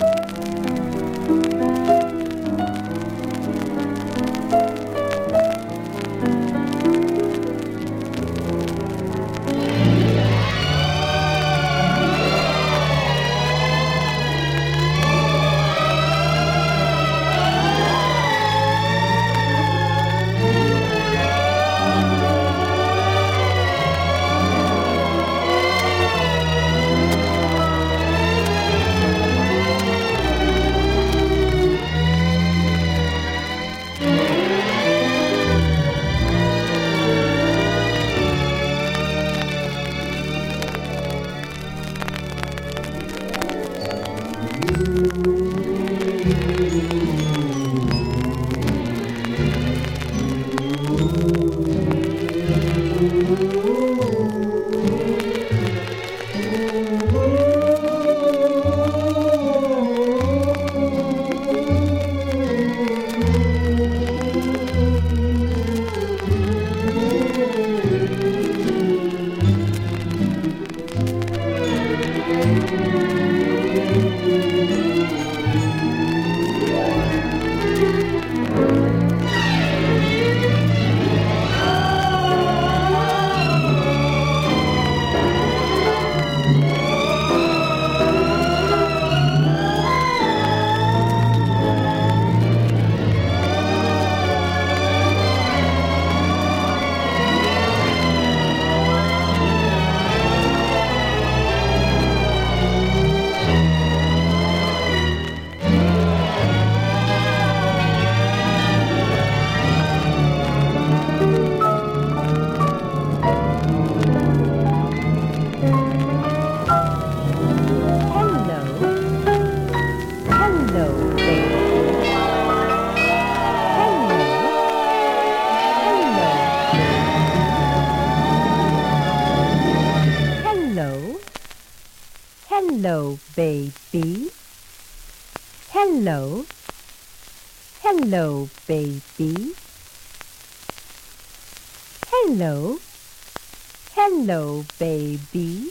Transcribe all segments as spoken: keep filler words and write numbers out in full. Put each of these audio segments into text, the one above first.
Hello, baby. Hello. Hello, baby. Hello. Hello, baby.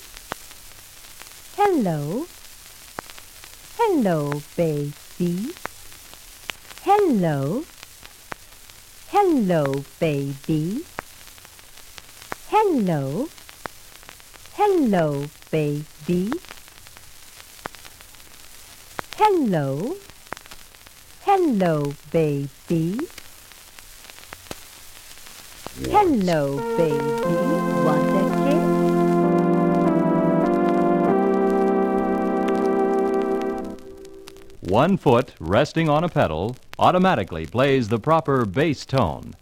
Hello. Hello, baby. Hello. Hello, baby. Hello. Hello, baby. Hello. Hello, baby. Hello, baby. Want a kiss? One foot resting on a pedal automatically plays the proper bass tone.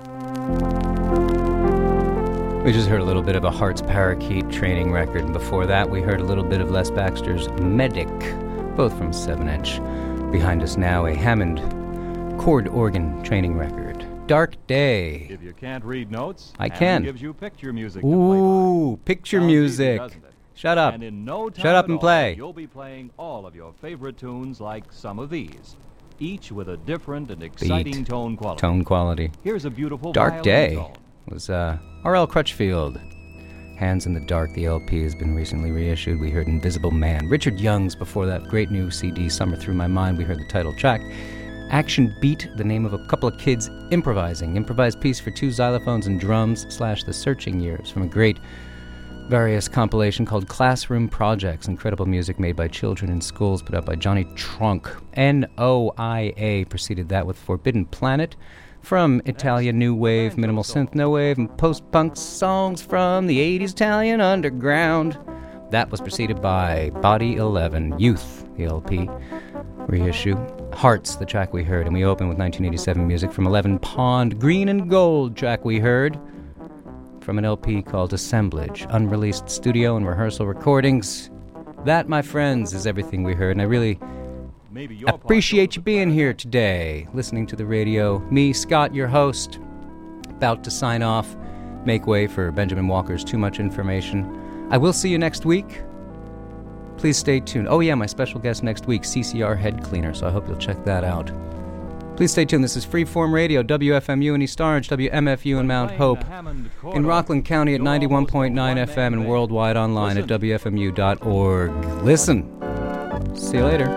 We just heard a little bit of a Heart's Parakeet training record, and before that we heard a little bit of Les Baxter's Medic, both from seven inch. Behind us now, a Hammond chord organ training record. Dark Day. If you can't read notes, I Hammond can. gives you picture music. Ooh, to play picture Sounds music. Easy, doesn't it? Shut up. And in no time Shut up at and all, play. You'll be playing all of your favorite tunes like some of these, each with a different and exciting Beat. tone quality. Tone quality. Here's a beautiful Dark violin Day tone. was uh, R L Crutchfield. Hands in the Dark, the L P has been recently reissued. We heard Invisible Man. Richard Young's before that great new C D, Summer Through My Mind. We heard the title track. Action Beat, the name of a couple of kids improvising. Improvised piece for two xylophones and drums slash The Searching Years from a great various compilation called Classroom Projects. Incredible music made by children in schools, put out by Johnny Trunk. N O I A preceded that with Forbidden Planet. From Italian New Wave, Minimal Synth No Wave, and Post-Punk songs from the eighties Italian Underground. That was preceded by Body eleven, Youth, the L P reissue. Hearts, the track we heard, and we open with nineteen eighty-seven music from eleven Pond, Green and Gold track we heard from an L P called Assemblage, unreleased studio and rehearsal recordings. That, my friends, is everything we heard, and I really appreciate you being here today, listening to the radio. Me, Scott, your host, about to sign off, make way for Benjamin Walker's Too Much Information. I will see you next week. Please stay tuned. Oh yeah, my special guest next week, C C R Head Cleaner, so I hope you'll check that out. Please stay tuned. This is Freeform Radio, W F M U in East Orange, W M F U in Mount Hope, in Rockland County at ninety-one point nine F M and worldwide online at W F M U dot org. Listen. See you later.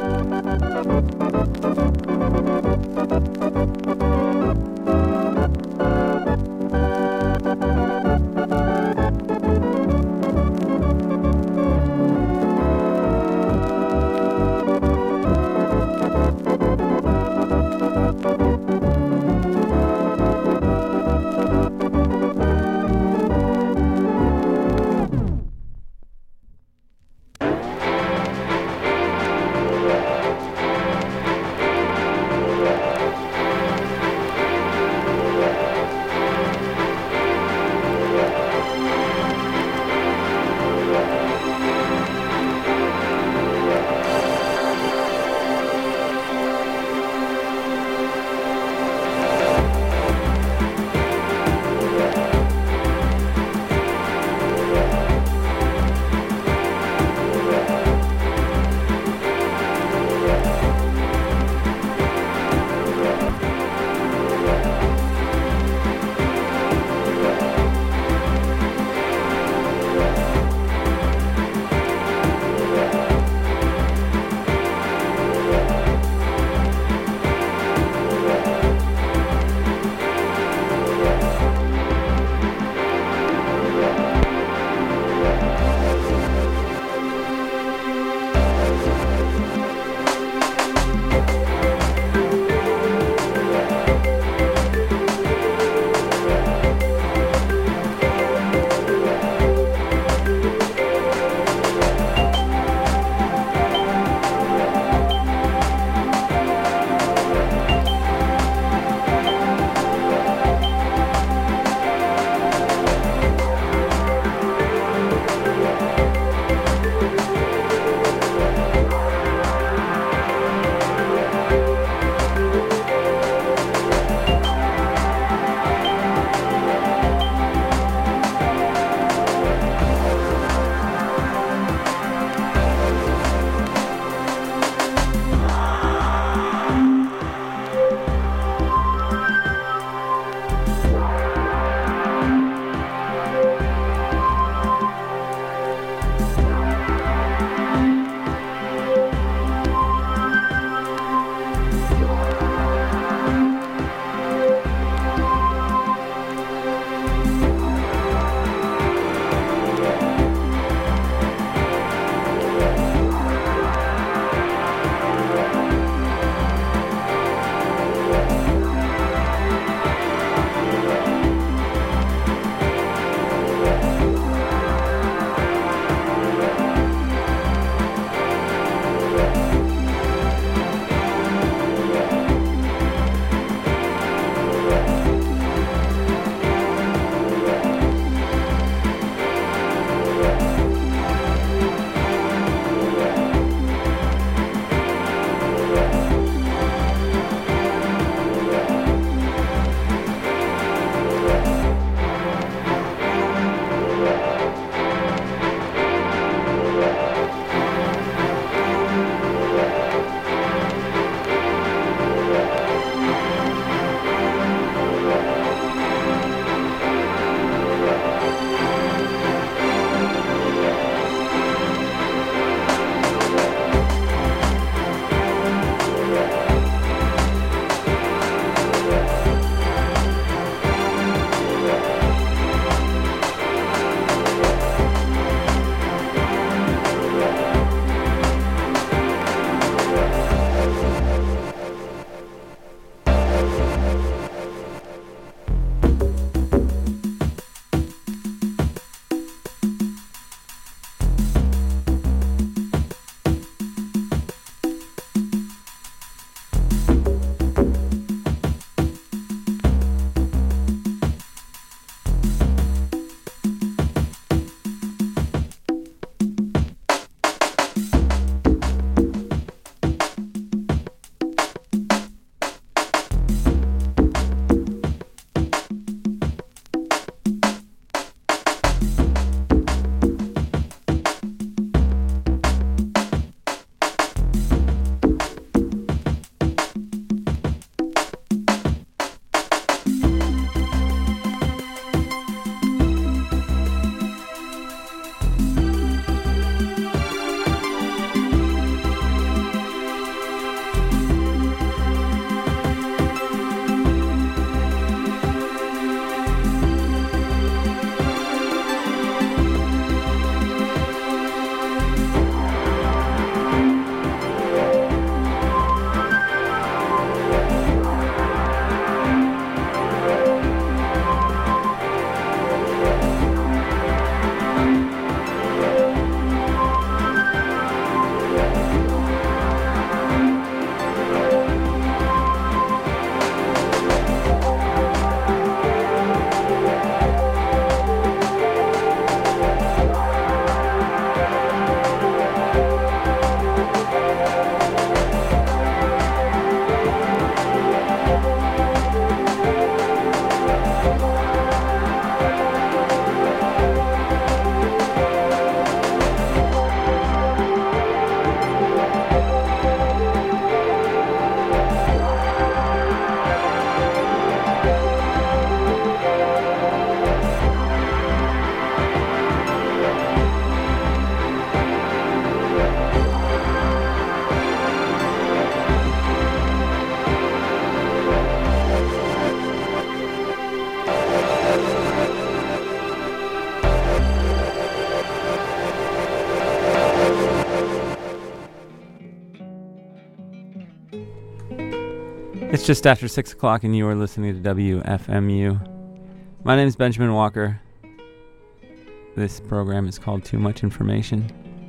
It's just after six o'clock and you are listening to W F M U. My name is Benjamin Walker. This program is called Too Much Information.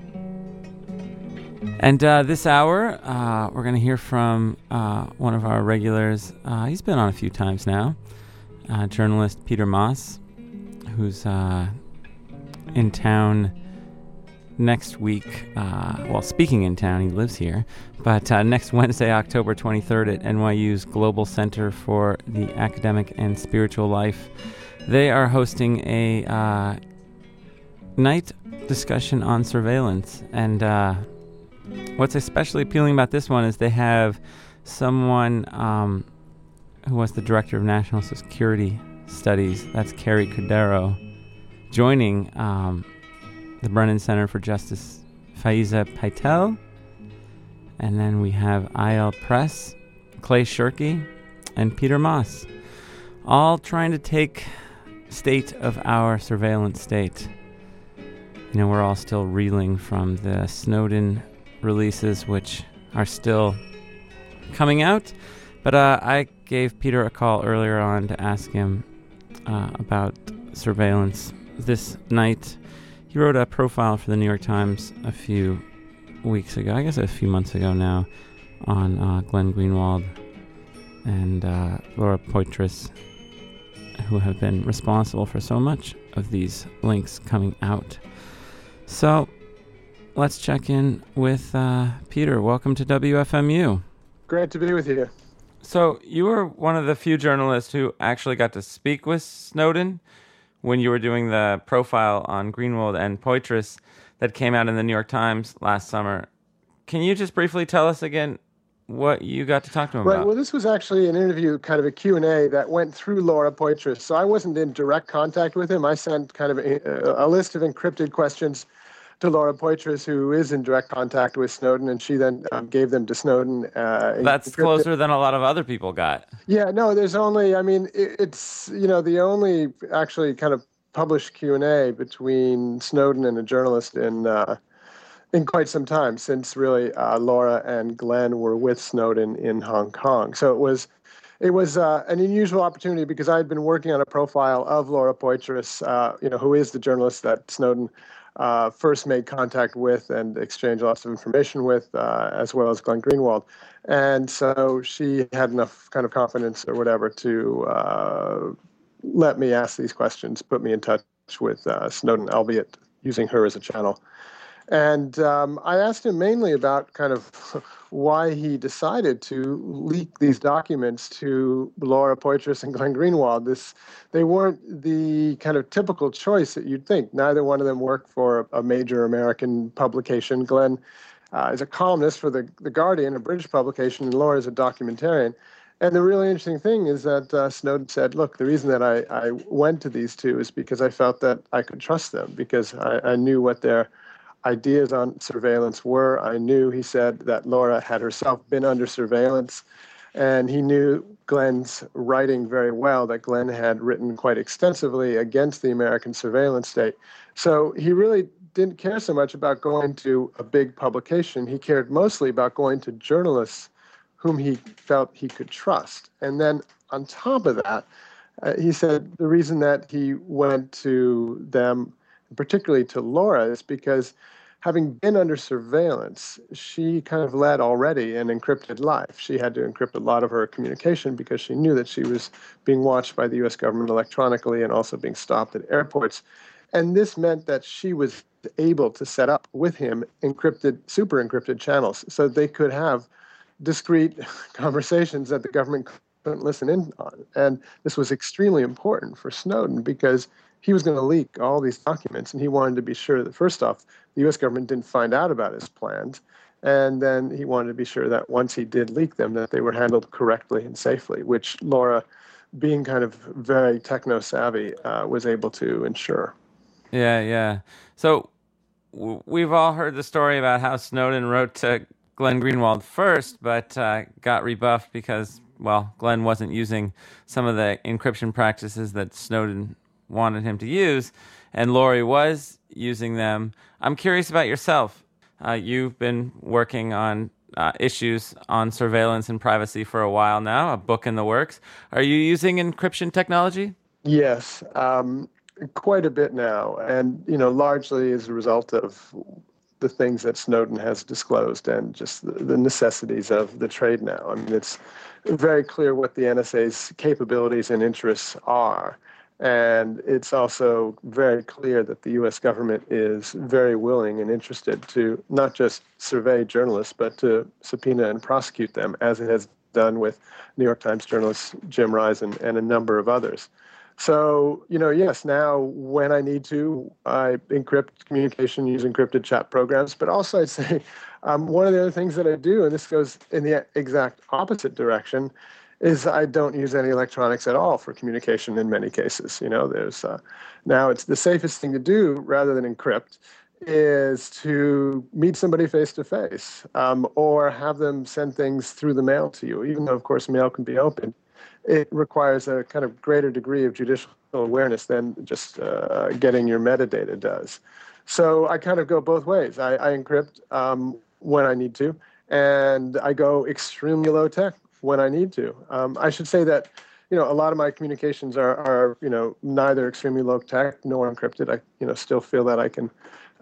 And uh, this hour, uh, we're going to hear from uh, one of our regulars. Uh, he's been on a few times now. Uh, journalist Peter Maas, who's uh, in town next week. Uh, well, speaking in town, he lives here. But uh, next Wednesday, October twenty-third, at N Y U's Global Center for the Academic and Spiritual Life, they are hosting a uh, night discussion on surveillance. And uh, what's especially appealing about this one is they have someone um, who was the director of National Security Studies, that's Carrie Cordero, joining um, the Brennan Center for Justice, Faiza Patel. And then we have I L Press, Clay Shirky, and Peter Maas, all trying to take state of our surveillance state. You know, we're all still reeling from the Snowden releases, which are still coming out. But uh, I gave Peter a call earlier on to ask him uh, about surveillance. This night, he wrote a profile for the New York Times a few weeks ago, I guess a few months ago now, on uh, Glenn Greenwald and uh, Laura Poitras, who have been responsible for so much of these links coming out. So let's check in with uh, Peter. Welcome to W F M U. Great to be with you. So you were one of the few journalists who actually got to speak with Snowden when you were doing the profile on Greenwald and Poitras that came out in the New York Times last summer. Can you just briefly tell us again what you got to talk to him right, about? Well, this was actually an interview, kind of a Q and A that went through Laura Poitras. So I wasn't in direct contact with him. I sent kind of a, a list of encrypted questions to Laura Poitras, who is in direct contact with Snowden, and she then um, gave them to Snowden. Uh, That's encrypted. Closer than a lot of other people got. Yeah, no, there's only, I mean, it, it's, you know, the only actually kind of published Q and A between Snowden and a journalist in uh, in quite some time, since really uh, Laura and Glenn were with Snowden in Hong Kong. So it was it was uh, an unusual opportunity because I had been working on a profile of Laura Poitras, uh, you know, who is the journalist that Snowden uh, first made contact with and exchanged lots of information with, uh, as well as Glenn Greenwald. And so she had enough kind of confidence or whatever to uh, let me ask these questions, put me in touch with uh, Snowden, albeit using her as a channel. And um, I asked him mainly about kind of why he decided to leak these documents to Laura Poitras and Glenn Greenwald. This, they weren't the kind of typical choice that you'd think. Neither one of them worked for a major American publication. Glenn uh, is a columnist for the, the Guardian, a British publication, and Laura is a documentarian. And the really interesting thing is that uh, Snowden said, look, the reason that I, I went to these two is because I felt that I could trust them, because I, I knew what their ideas on surveillance were. I knew, he said, that Laura had herself been under surveillance, and he knew Glenn's writing very well, that Glenn had written quite extensively against the American surveillance state. So he really didn't care so much about going to a big publication. He cared mostly about going to journalists whom he felt he could trust. And then on top of that, uh, he said the reason that he went to them, particularly to Laura, is because having been under surveillance, she kind of led already an encrypted life. She had to encrypt a lot of her communication because she knew that she was being watched by the U S government electronically and also being stopped at airports. And this meant that she was able to set up with him encrypted, super encrypted channels so they could have discrete conversations that the government couldn't listen in on. And this was extremely important for Snowden because he was going to leak all these documents, and he wanted to be sure that, first off, the U S government didn't find out about his plans, and then he wanted to be sure that once he did leak them, that they were handled correctly and safely, which Laura, being kind of very techno-savvy, uh, was able to ensure. Yeah, yeah. So w- we've all heard the story about how Snowden wrote to Glenn Greenwald first, but uh, got rebuffed because, well, Glenn wasn't using some of the encryption practices that Snowden wanted him to use, and Lori was using them. I'm curious about yourself. Uh, you've been working on uh, issues on surveillance and privacy for a while now, a book in the works. Are you using encryption technology? Yes, um, quite a bit now, and you know, largely as a result of the things that Snowden has disclosed and just the, the necessities of the trade now. I mean, it's very clear what the N S A's capabilities and interests are. And it's also very clear that the U S government is very willing and interested to not just survey journalists, but to subpoena and prosecute them, as it has done with New York Times journalist Jim Risen and a number of others. So, you know, yes, now when I need to, I encrypt communication using encrypted chat programs. But also I'd say um, one of the other things that I do, and this goes in the exact opposite direction, is I don't use any electronics at all for communication in many cases. You know, there's uh, now it's the safest thing to do rather than encrypt is to meet somebody face to face or have them send things through the mail to you, even though, of course, mail can be opened. It requires a kind of greater degree of judicial awareness than just uh, getting your metadata does. So I kind of go both ways. I, I encrypt um, when I need to, and I go extremely low tech when I need to. Um, I should say that, you know, a lot of my communications are, are, you know, neither extremely low tech nor encrypted. I, you know, still feel that I can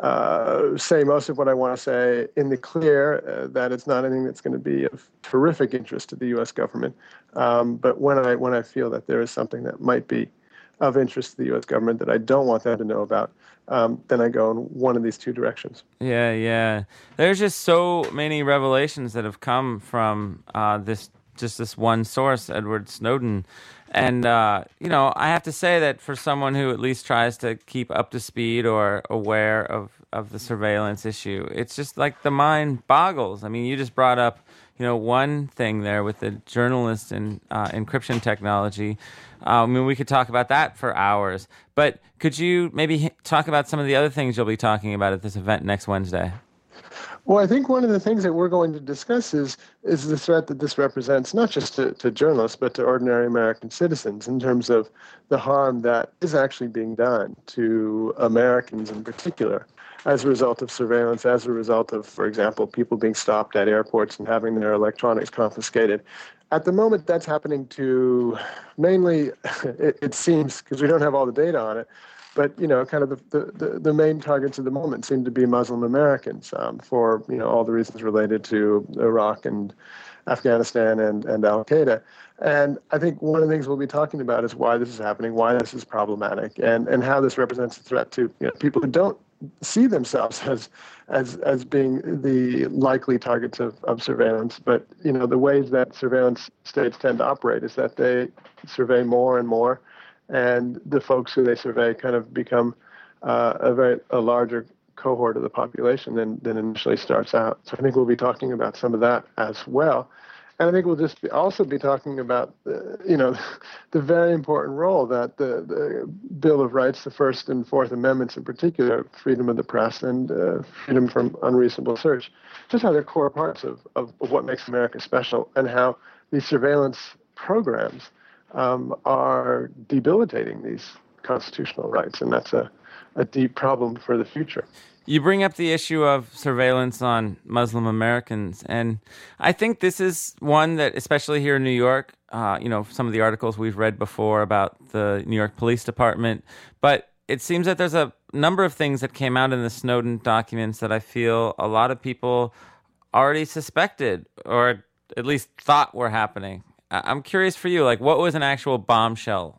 uh, say most of what I want to say in the clear, uh, that it's not anything that's going to be of terrific interest to the U S government. Um, but when I when I feel that there is something that might be of interest to the U S government that I don't want them to know about, um, then I go in one of these two directions. Yeah, yeah. There's just so many revelations that have come from uh, this just this one source, Edward Snowden. And, uh, you know, I have to say that for someone who at least tries to keep up to speed or aware of, of the surveillance issue, it's just like the mind boggles. I mean, you just brought up, you know, one thing there with the journalist and uh, encryption technology. Uh, I mean, we could talk about that for hours. But could you maybe talk about some of the other things you'll be talking about at this event next Wednesday? Well, I think one of the things that we're going to discuss is is the threat that this represents, not just to, to journalists, but to ordinary American citizens in terms of the harm that is actually being done to Americans in particular as a result of surveillance, as a result of, for example, people being stopped at airports and having their electronics confiscated. At the moment, that's happening to mainly, it, it seems, because we don't have all the data on it, but, you know, kind of the, the, the main targets of the moment seem to be Muslim Americans um, for, you know, all the reasons related to Iraq and Afghanistan and, and Al-Qaeda. And I think one of the things we'll be talking about is why this is happening, why this is problematic, and, and how this represents a threat to, you know, people who don't see themselves as as as being the likely targets of, of surveillance. But, you know, the ways that surveillance states tend to operate is that they survey more and more, and the folks who they survey kind of become uh, a very a larger cohort of the population than, than initially starts out. So I think we'll be talking about some of that as well. And I think we'll just be, also be talking about, uh, you know, the very important role that the, the Bill of Rights, the First and Fourth Amendments in particular, freedom of the press and uh, freedom from unreasonable search, just how they're core parts of, of, of what makes America special, and how these surveillance programs um, are debilitating these constitutional rights. And that's a, a deep problem for the future. You bring up the issue of surveillance on Muslim Americans, and I think this is one that, especially here in New York, uh, you know, some of the articles we've read before about the New York Police Department, but it seems that there's a number of things that came out in the Snowden documents that I feel a lot of people already suspected or at least thought were happening. I'm curious for you, like, what was an actual bombshell?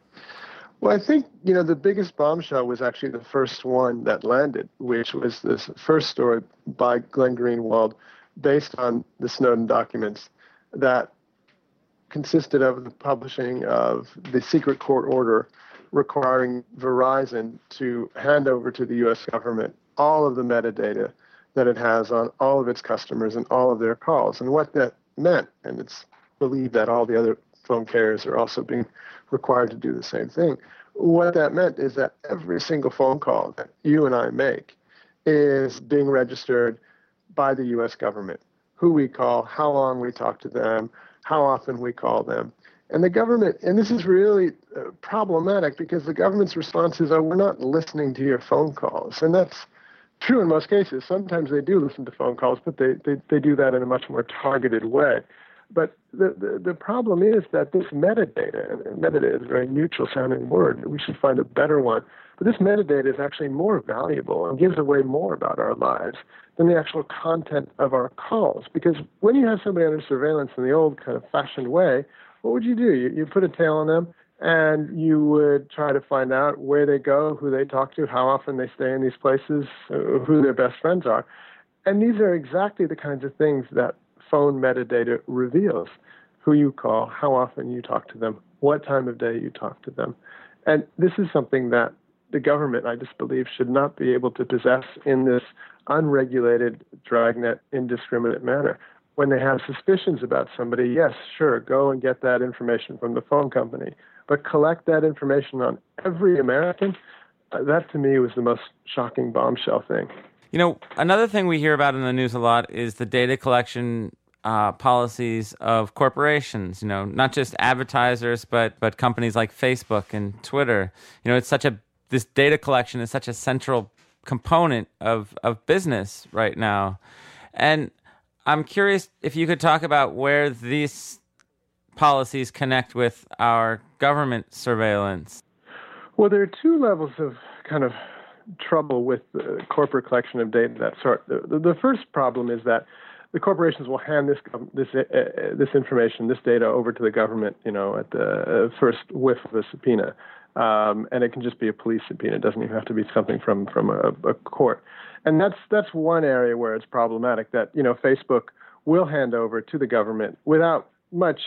Well, I think, you know, the biggest bombshell was actually the first one that landed, which was this first story by Glenn Greenwald based on the Snowden documents that consisted of the publishing of the secret court order requiring Verizon to hand over to the U S government all of the metadata that it has on all of its customers and all of their calls. And what that meant, and it's believed that all the other phone carriers are also being required to do the same thing. What that meant is that every single phone call that you and I make is being registered by the U S government. Who we call, how long we talk to them, how often we call them. And the government, and this is really uh, problematic because the government's response is, oh, we're not listening to your phone calls. And that's true in most cases. Sometimes they do listen to phone calls, but they, they, they do that in a much more targeted way. But the, the, the problem is that this metadata, and metadata is a very neutral sounding word, we should find a better one. But this metadata is actually more valuable and gives away more about our lives than the actual content of our calls. Because when you have somebody under surveillance in the old kind of fashioned way, what would you do? You, you put a tail on them, and you would try to find out where they go, who they talk to, how often they stay in these places, uh, who their best friends are. And these are exactly the kinds of things that phone metadata reveals: who you call, how often you talk to them, what time of day you talk to them. And this is something that the government, I just believe, should not be able to possess in this unregulated, dragnet, indiscriminate manner. When they have suspicions about somebody, yes, sure, go and get that information from the phone company, but collect that information on every American. Uh, that to me was the most shocking bombshell thing. You know, another thing we hear about in the news a lot is the data collection uh, policies of corporations. You know, not just advertisers, but but companies like Facebook and Twitter. You know, it's such a this data collection is such a central component of of business right now, and I'm curious if you could talk about where these policies connect with our government surveillance. Well, there are two levels of kind of trouble with the corporate collection of data of that sort. The, the, the first problem is that the corporations will hand this this uh, this information, this data, over to the government, you know, at the uh, first whiff of a subpoena, um, and it can just be a police subpoena. It doesn't even have to be something from from a, a court. And that's that's one area where it's problematic. That you know, Facebook will hand over to the government without much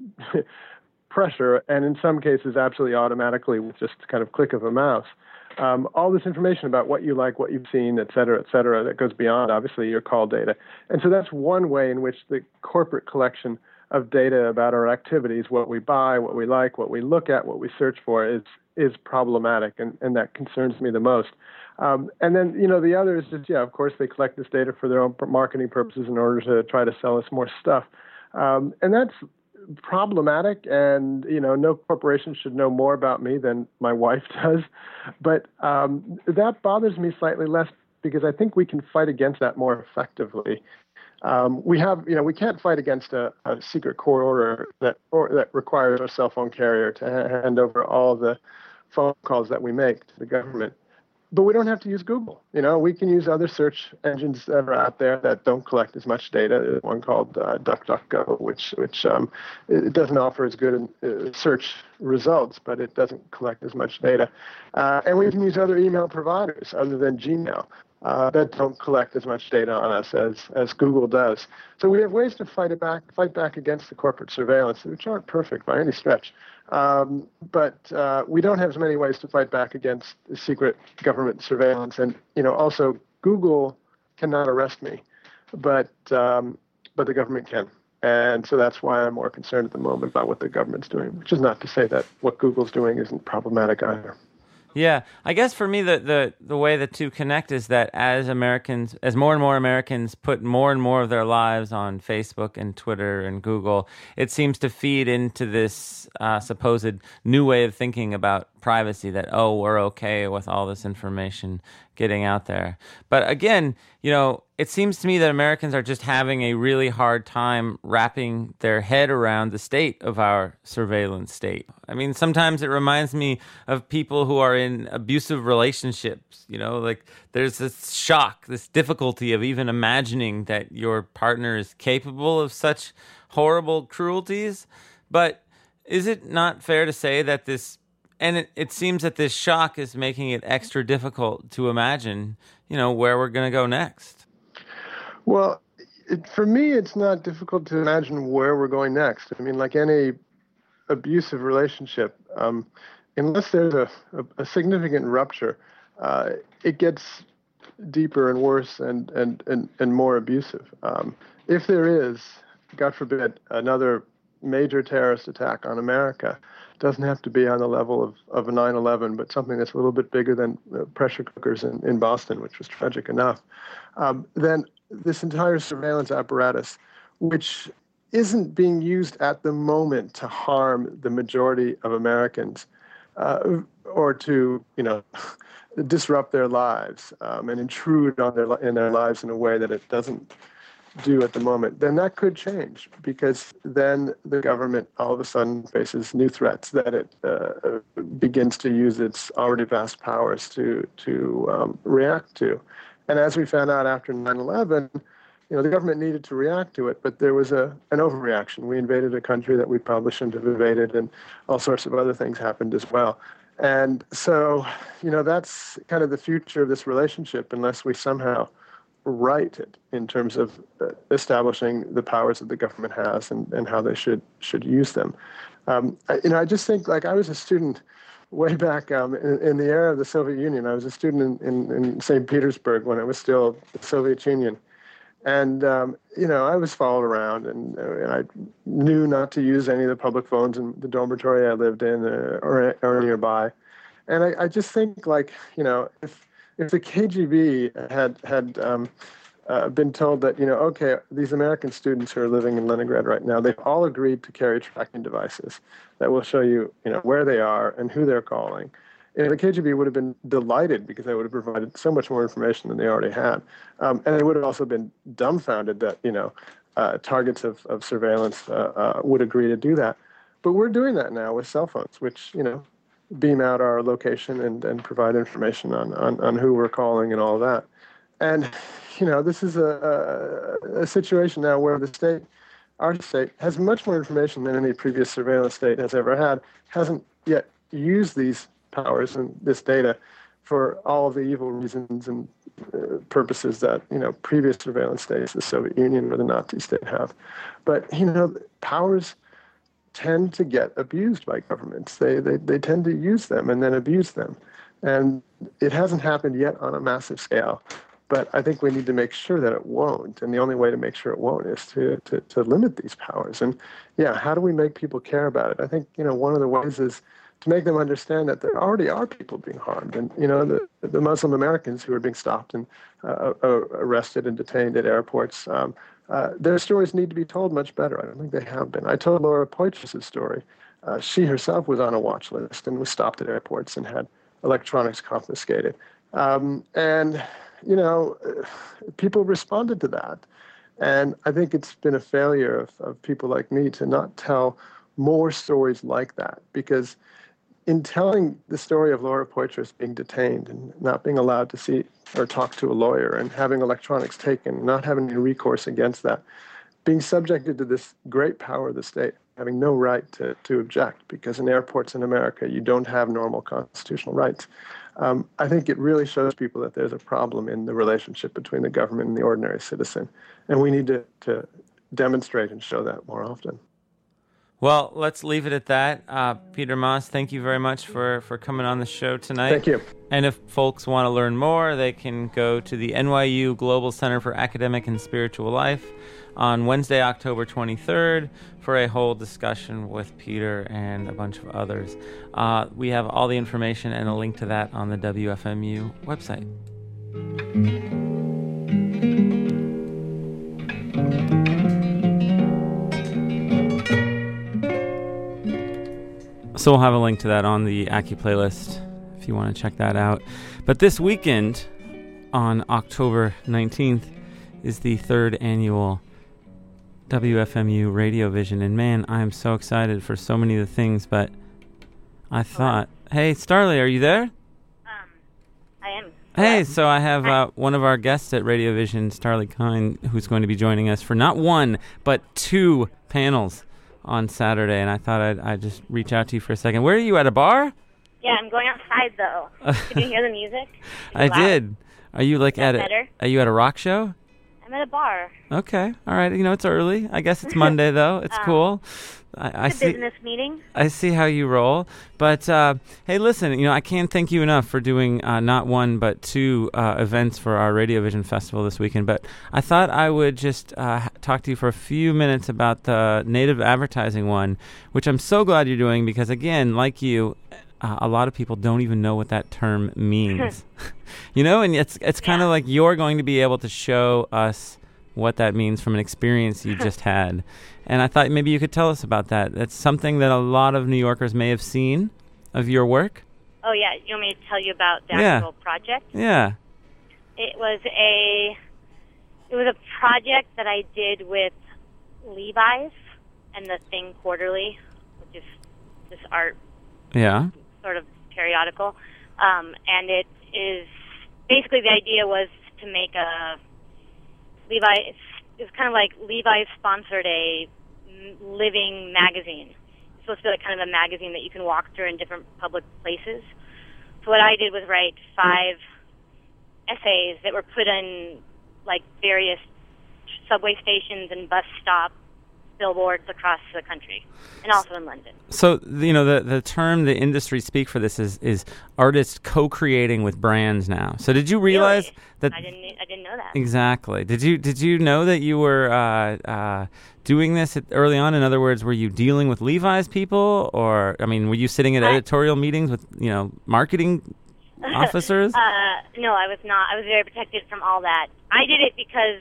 pressure, and in some cases, absolutely automatically, with just kind of click of a mouse. Um, all this information about what you like, what you've seen, et cetera, et cetera, that goes beyond, obviously, your call data. And so that's one way in which the corporate collection of data about our activities, what we buy, what we like, what we look at, what we search for, is is problematic, and, and that concerns me the most. Um, and then, you know, the other is just, yeah, of course, they collect this data for their own marketing purposes in order to try to sell us more stuff. Um, and that's problematic, and you know, no corporation should know more about me than my wife does. But um, that bothers me slightly less because I think we can fight against that more effectively. Um, we have, you know, we can't fight against a, a secret court order that or that requires our cell phone carrier to hand over all the phone calls that we make to the government. But we don't have to use Google. You know, we can use other search engines that are out there that don't collect as much data. There's one called uh, DuckDuckGo, which which um, it doesn't offer as good uh, search results, but it doesn't collect as much data. Uh, and we can use other email providers other than Gmail uh, that don't collect as much data on us as as Google does. So we have ways to fight it back, fight back against the corporate surveillance, which aren't perfect by any stretch. Um, but uh, we don't have as many ways to fight back against the secret government surveillance. And, you know, also Google cannot arrest me, but um, but the government can. And so that's why I'm more concerned at the moment about what the government's doing, which is not to say that what Google's doing isn't problematic either. Yeah, I guess for me, the, the, the way the two connect is that as Americans, as more and more Americans put more and more of their lives on Facebook and Twitter and Google, it seems to feed into this uh, supposed new way of thinking about privacy that, oh, we're okay with all this information getting out there. But again, you know, it seems to me that Americans are just having a really hard time wrapping their head around the state of our surveillance state. I mean, sometimes it reminds me of people who are in abusive relationships. You know, like there's this shock, this difficulty of even imagining that your partner is capable of such horrible cruelties. But is it not fair to say that this, and it, it seems that this shock is making it extra difficult to imagine, you know, where we're going to go next? Well, it, for me, it's not difficult to imagine where we're going next. I mean, like any abusive relationship, um, unless there's a, a, a significant rupture, uh, it gets deeper and worse and, and, and, and more abusive. Um, if there is, God forbid, another major terrorist attack on America, it doesn't have to be on the level of, of a nine eleven, but something that's a little bit bigger than uh, pressure cookers in, in Boston, which was tragic enough, um, then this entire surveillance apparatus, which isn't being used at the moment to harm the majority of Americans, uh, or to, you know, disrupt their lives um, and intrude on their in their lives in a way that it doesn't do at the moment, then that could change, because then the government all of a sudden faces new threats that it uh, begins to use its already vast powers to to um, react to. And as we found out after nine eleven, you know, the government needed to react to it, but there was a an overreaction. We invaded a country that we probably shouldn't have invaded, and all sorts of other things happened as well. And so, you know, that's kind of the future of this relationship, unless we somehow right it in terms of uh, establishing the powers that the government has and, and how they should should use them. Um, I, you know, I just think, like, I was a student way back um, in, in the era of the Soviet Union. I was a student in, in, in Saint Petersburg when it was still the Soviet Union. And, um, you know, I was followed around, and, uh, and I knew not to use any of the public phones in the dormitory I lived in uh, or, or nearby. And I, I just think, like, you know, if if the K G B had had um, uh, been told that, you know, okay, these American students who are living in Leningrad right now, they've all agreed to carry tracking devices that will show you, you know, where they are and who they're calling. And the K G B would have been delighted, because they would have provided so much more information than they already had. Um, and they would have also been dumbfounded that, you know, uh, targets of, of surveillance uh, uh, would agree to do that. But we're doing that now with cell phones, which, you know, beam out our location and, and provide information on, on, on who we're calling and all of that. And, you know, this is a, a, a situation now where the state, our state, has much more information than any previous surveillance state has ever had, hasn't yet used these powers and this data for all of the evil reasons and uh, purposes that, you know, previous surveillance states, the Soviet Union or the Nazi state, have. But, you know, powers tend to get abused by governments. They, they they tend to use them and then abuse them. And it hasn't happened yet on a massive scale, but I think we need to make sure that it won't. And the only way to make sure it won't is to, to, to limit these powers. And yeah, how do we make people care about it? I think, you know, one of the ways is to make them understand that there already are people being harmed. And, you know, the, the Muslim Americans who are being stopped and uh, arrested and detained at airports, um, Uh, their stories need to be told much better. I don't think they have been. I told Laura Poitras' story. Uh, she herself was on a watch list and was stopped at airports and had electronics confiscated. Um, and, you know, people responded to that. And I think it's been a failure of, of people like me to not tell more stories like that, because in telling the story of Laura Poitras being detained and not being allowed to see or talk to a lawyer and having electronics taken, not having any recourse against that, being subjected to this great power of the state, having no right to, to object, because in airports in America, you don't have normal constitutional rights. Um, I think it really shows people that there's a problem in the relationship between the government and the ordinary citizen. And we need to, to demonstrate and show that more often. Well, let's leave it at that. Uh, Peter Maass, thank you very much for, for coming on the show tonight. Thank you. And if folks want to learn more, they can go to the N Y U Global Center for Academic and Spiritual Life on Wednesday, October twenty-third, for a whole discussion with Peter and a bunch of others. Uh, we have all the information and a link to that on the W F M U website. So we'll have a link to that on the Aki playlist if you want to check that out. But this weekend, on October nineteenth, is the third annual W F M U Radio Vision. And man, I am so excited for so many of the things, but I thought, hey, Starley, are you there? Um, I am. Hey, so I have uh, one of our guests at Radio Vision, Starley Kine, who's going to be joining us for not one, but two panels on Saturday, and I thought I'd, I'd just reach out to you for a second. Where are you, at a bar? Yeah, I'm going outside, though. Did you hear the music? I loud. did. Are you like at better? a, are you at a rock show? I'm at a bar. Okay, all right. You know, it's early. I guess it's Monday, though. It's um, cool. I, I it's a see. business meeting. I see how you roll. But, uh, hey, listen, you know, I can't thank you enough for doing uh, not one but two uh, events for our Radio Vision Festival this weekend. But I thought I would just uh, talk to you for a few minutes about the native advertising one, which I'm so glad you're doing because, again, like you, uh, a lot of people don't even know what that term means. You know, and it's, it's kind of Yeah. like you're going to be able to show us what that means from an experience you just had. And I thought maybe you could tell us about that. That's something that a lot of New Yorkers may have seen of your work. Oh, yeah. You want me to tell you about the Yeah. actual project? Yeah. It was a it was a project that I did with Levi's and the Thing Quarterly, which is this art Yeah. sort of periodical. Um, and it is basically the idea was to make a Levi. It's, it's kind of like Levi's sponsored a living magazine. It's supposed to be like kind of a magazine that you can walk through in different public places. So what I did was write five essays that were put in like various subway stations and bus stop billboards across the country, and also in London. So, you know, the, the term the industry speak for this is, is artists co-creating with brands now. So did you realize Really? that... I didn't I didn't know that. Exactly. Did you did you know that you were uh, uh, doing this at, early on? In other words, were you dealing with Levi's people, or I mean, were you sitting at I, editorial meetings with you know marketing officers? uh, no, I was not. I was very protected from all that. I did it because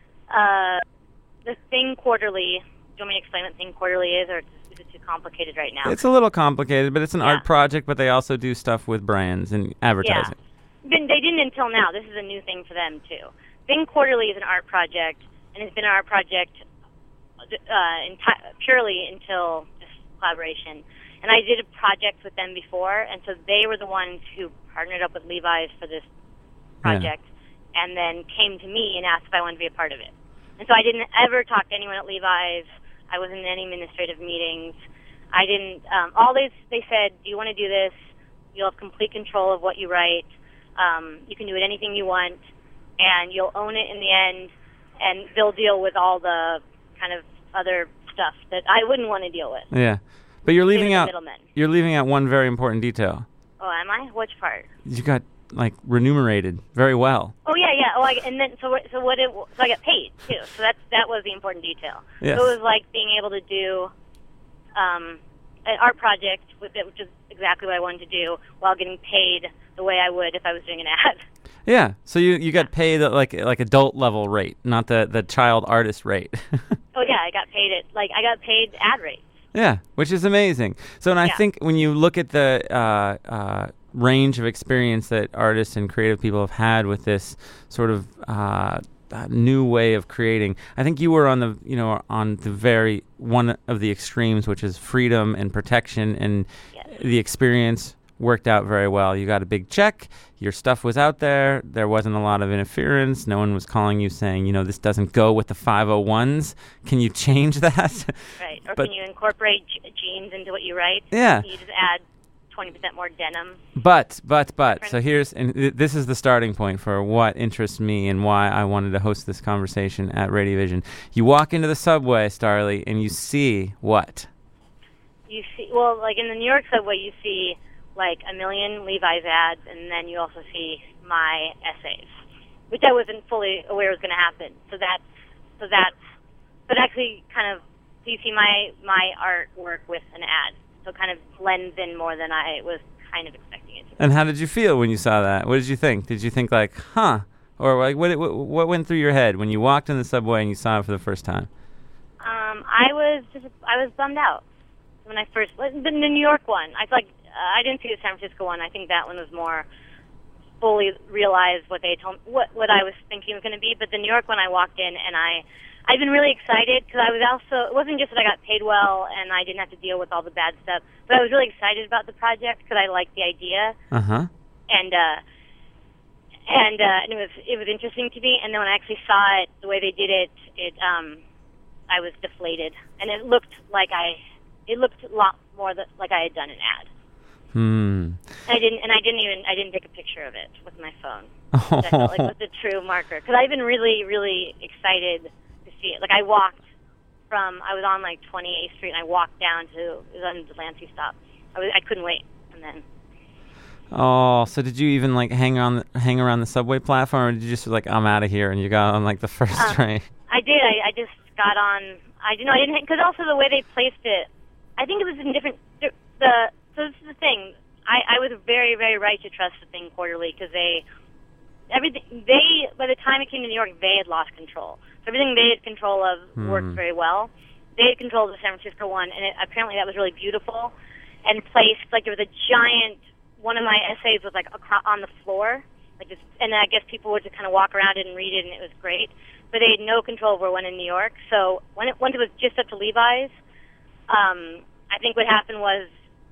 uh, the Thing Quarterly. Do you want me to explain what Thing Quarterly is, or is it too complicated right now? It's a little complicated, but it's an Yeah. art project. But they also do stuff with brands and advertising. Yeah. Been, they didn't until now. This is a new thing for them, too. Thing Quarterly is an art project, and it's been an art project uh, enti- purely until this collaboration. And I did a project with them before, and so they were the ones who partnered up with Levi's for this project, yeah. and then came to me and asked if I wanted to be a part of it. And so I didn't ever talk to anyone at Levi's. I wasn't in any administrative meetings. I didn't. Um, all they they said, "Do you want to do this? You'll have complete control of what you write. Um, you can do it anything you want, and you'll own it in the end. And they'll deal with all the kind of other stuff that I wouldn't want to deal with." Yeah, but you're leaving out middlemen. you're leaving out one very important detail. Oh, am I? Which part? You got like remunerated very well. Oh yeah, yeah. Oh, I, and then so what- so what? It, so I got paid too. So that's that was the important detail. Yes. So it was like being able to do um, an art project with it, which is exactly what I wanted to do, while getting paid the way I would if I was doing an ad. Yeah, so you, you got paid at like like adult level rate, not the, the child artist rate. Oh yeah, I got paid at like I got paid ad rates. Yeah, which is amazing. So, and I Yeah. think when you look at the uh, uh, range of experience that artists and creative people have had with this sort of uh, uh, new way of creating, I think you were on the you know on the very one of the extremes, which is freedom and protection, and Yes. the experience worked out very well. You got a big check. Your stuff was out there. There wasn't a lot of interference. No one was calling you saying, you know, this doesn't go with the five oh ones. Can you change that? Right. Or But- can you incorporate je- jeans into what you write? Yeah. Can you just add twenty percent more denim? But, but, but. So Different. here's, and th- this is the starting point for what interests me and why I wanted to host this conversation at Radio Vision. You walk into the subway, Starlee, and you see what? You see, well, like in the New York subway, you see like a million Levi's ads, and then you also see my essays, which I wasn't fully aware was going to happen. So that's, so that's, but actually kind of, so you see my, my artwork with an ad. So it kind of blends in more than I was kind of expecting it to. And how did you feel when you saw that? What did you think? Did you think like, huh? Or like, what, what, what went through your head when you walked in the subway and you saw it for the first time? Um, I was just, I was bummed out when I first, the, the New York one. I feel like, uh, I didn't see the San Francisco one. I think that one was more fully realized what they told, what, what I was thinking was going to be. But the New York one, I walked in and I, I've been really excited because I was also, it wasn't just that I got paid well and I didn't have to deal with all the bad stuff, but I was really excited about the project because I liked the idea. Uh-huh. And, uh, and, uh, and it was, it was interesting to me. And then when I actually saw it, the way they did it, it, um, I was deflated. And it looked like I, it looked a lot more th- like I had done an ad. Hmm. I didn't, and I didn't even, I didn't take a picture of it with my phone. I felt like it was a true marker. Because I've been really, really excited to see it. Like I walked from, I was on like twenty-eighth Street, and I walked down to, it was on the Delancey stop. I was, I couldn't wait. And then, Oh, so did you even like hang on, hang around the subway platform, or did you just like, I'm out of here, and you got on like the first Um, train? I did. I, I just got on. I didn't know. I didn't because also the way they placed it. I think it was in different. The, the so this is the thing. I, I was very very right to trust the Thing Quarterly because they everything they by the time it came to New York they had lost control. So everything they had control of Hmm. worked very well. They had control of the San Francisco one, and it, apparently that was really beautiful and placed like there was a giant one of my essays was like acro- on the floor, like this, and I guess people would just kind of walk around it and read it, and it was great. But they had no control over when in New York. So when it, once it was just up to Levi's, um, I think what happened was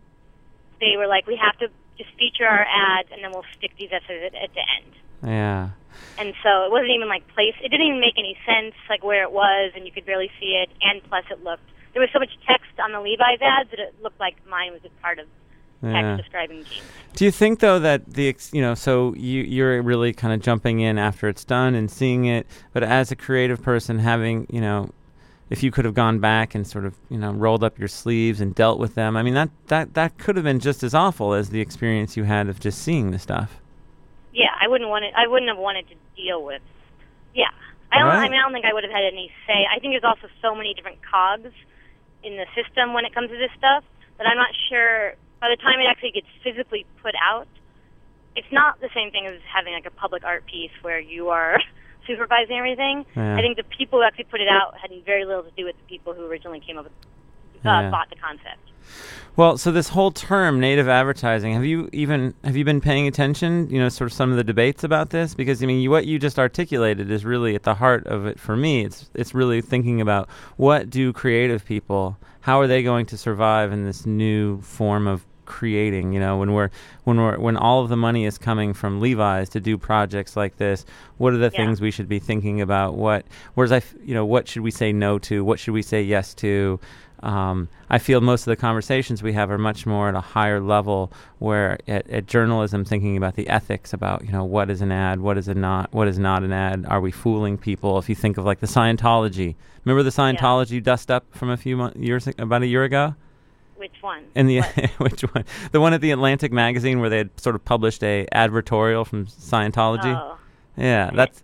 they were like, we have to just feature our ads, and then we'll stick these essays at, at the end. Yeah. And so it wasn't even like place. It didn't even make any sense, like where it was, and you could barely see it. And plus, it looked there was so much text on the Levi's ads that it looked like mine was a part of text Yeah. describing jeans. Do you think though that the ex- you know so you you're really kind of jumping in after it's done and seeing it, but as a creative person having you know if you could have gone back and sort of you know rolled up your sleeves and dealt with them, I mean that that that could have been just as awful as the experience you had of just seeing the stuff. Yeah, I wouldn't want it. I wouldn't have wanted to deal with. Yeah, I don't. Right. I mean, I don't think I would have had any say. I think there's also so many different cogs in the system when it comes to this stuff that I'm not sure. By the time it actually gets physically put out, it's not the same thing as having like a public art piece where you are supervising everything. Yeah. I think the people who actually put it out had very little to do with the people who originally came up with, uh, Yeah. bought the concept. Well, so this whole term, native advertising, have you even have you been paying attention? You know, sort of some of the debates about this, because I mean, you, what you just articulated is really at the heart of it for me. It's it's really thinking about what do creative people, how are they going to survive in this new form of creating? You know, when we're when we're when all of the money is coming from Levi's to do projects like this, what are the Yeah. things we should be thinking about? What whereas I, f- you know, what should we say no to? What should we say yes to? Um, I feel most of the conversations we have are much more at a higher level, where at, at journalism, thinking about the ethics about, you know, what is an ad, what is a not, what is not an ad, are we fooling people? If you think of like the Scientology, remember the Scientology dust up from a few mo- years, about a year ago? Which one? In the What? which one? The one at the Atlantic magazine where they had sort of published a advertorial from Scientology. Oh. Yeah, that's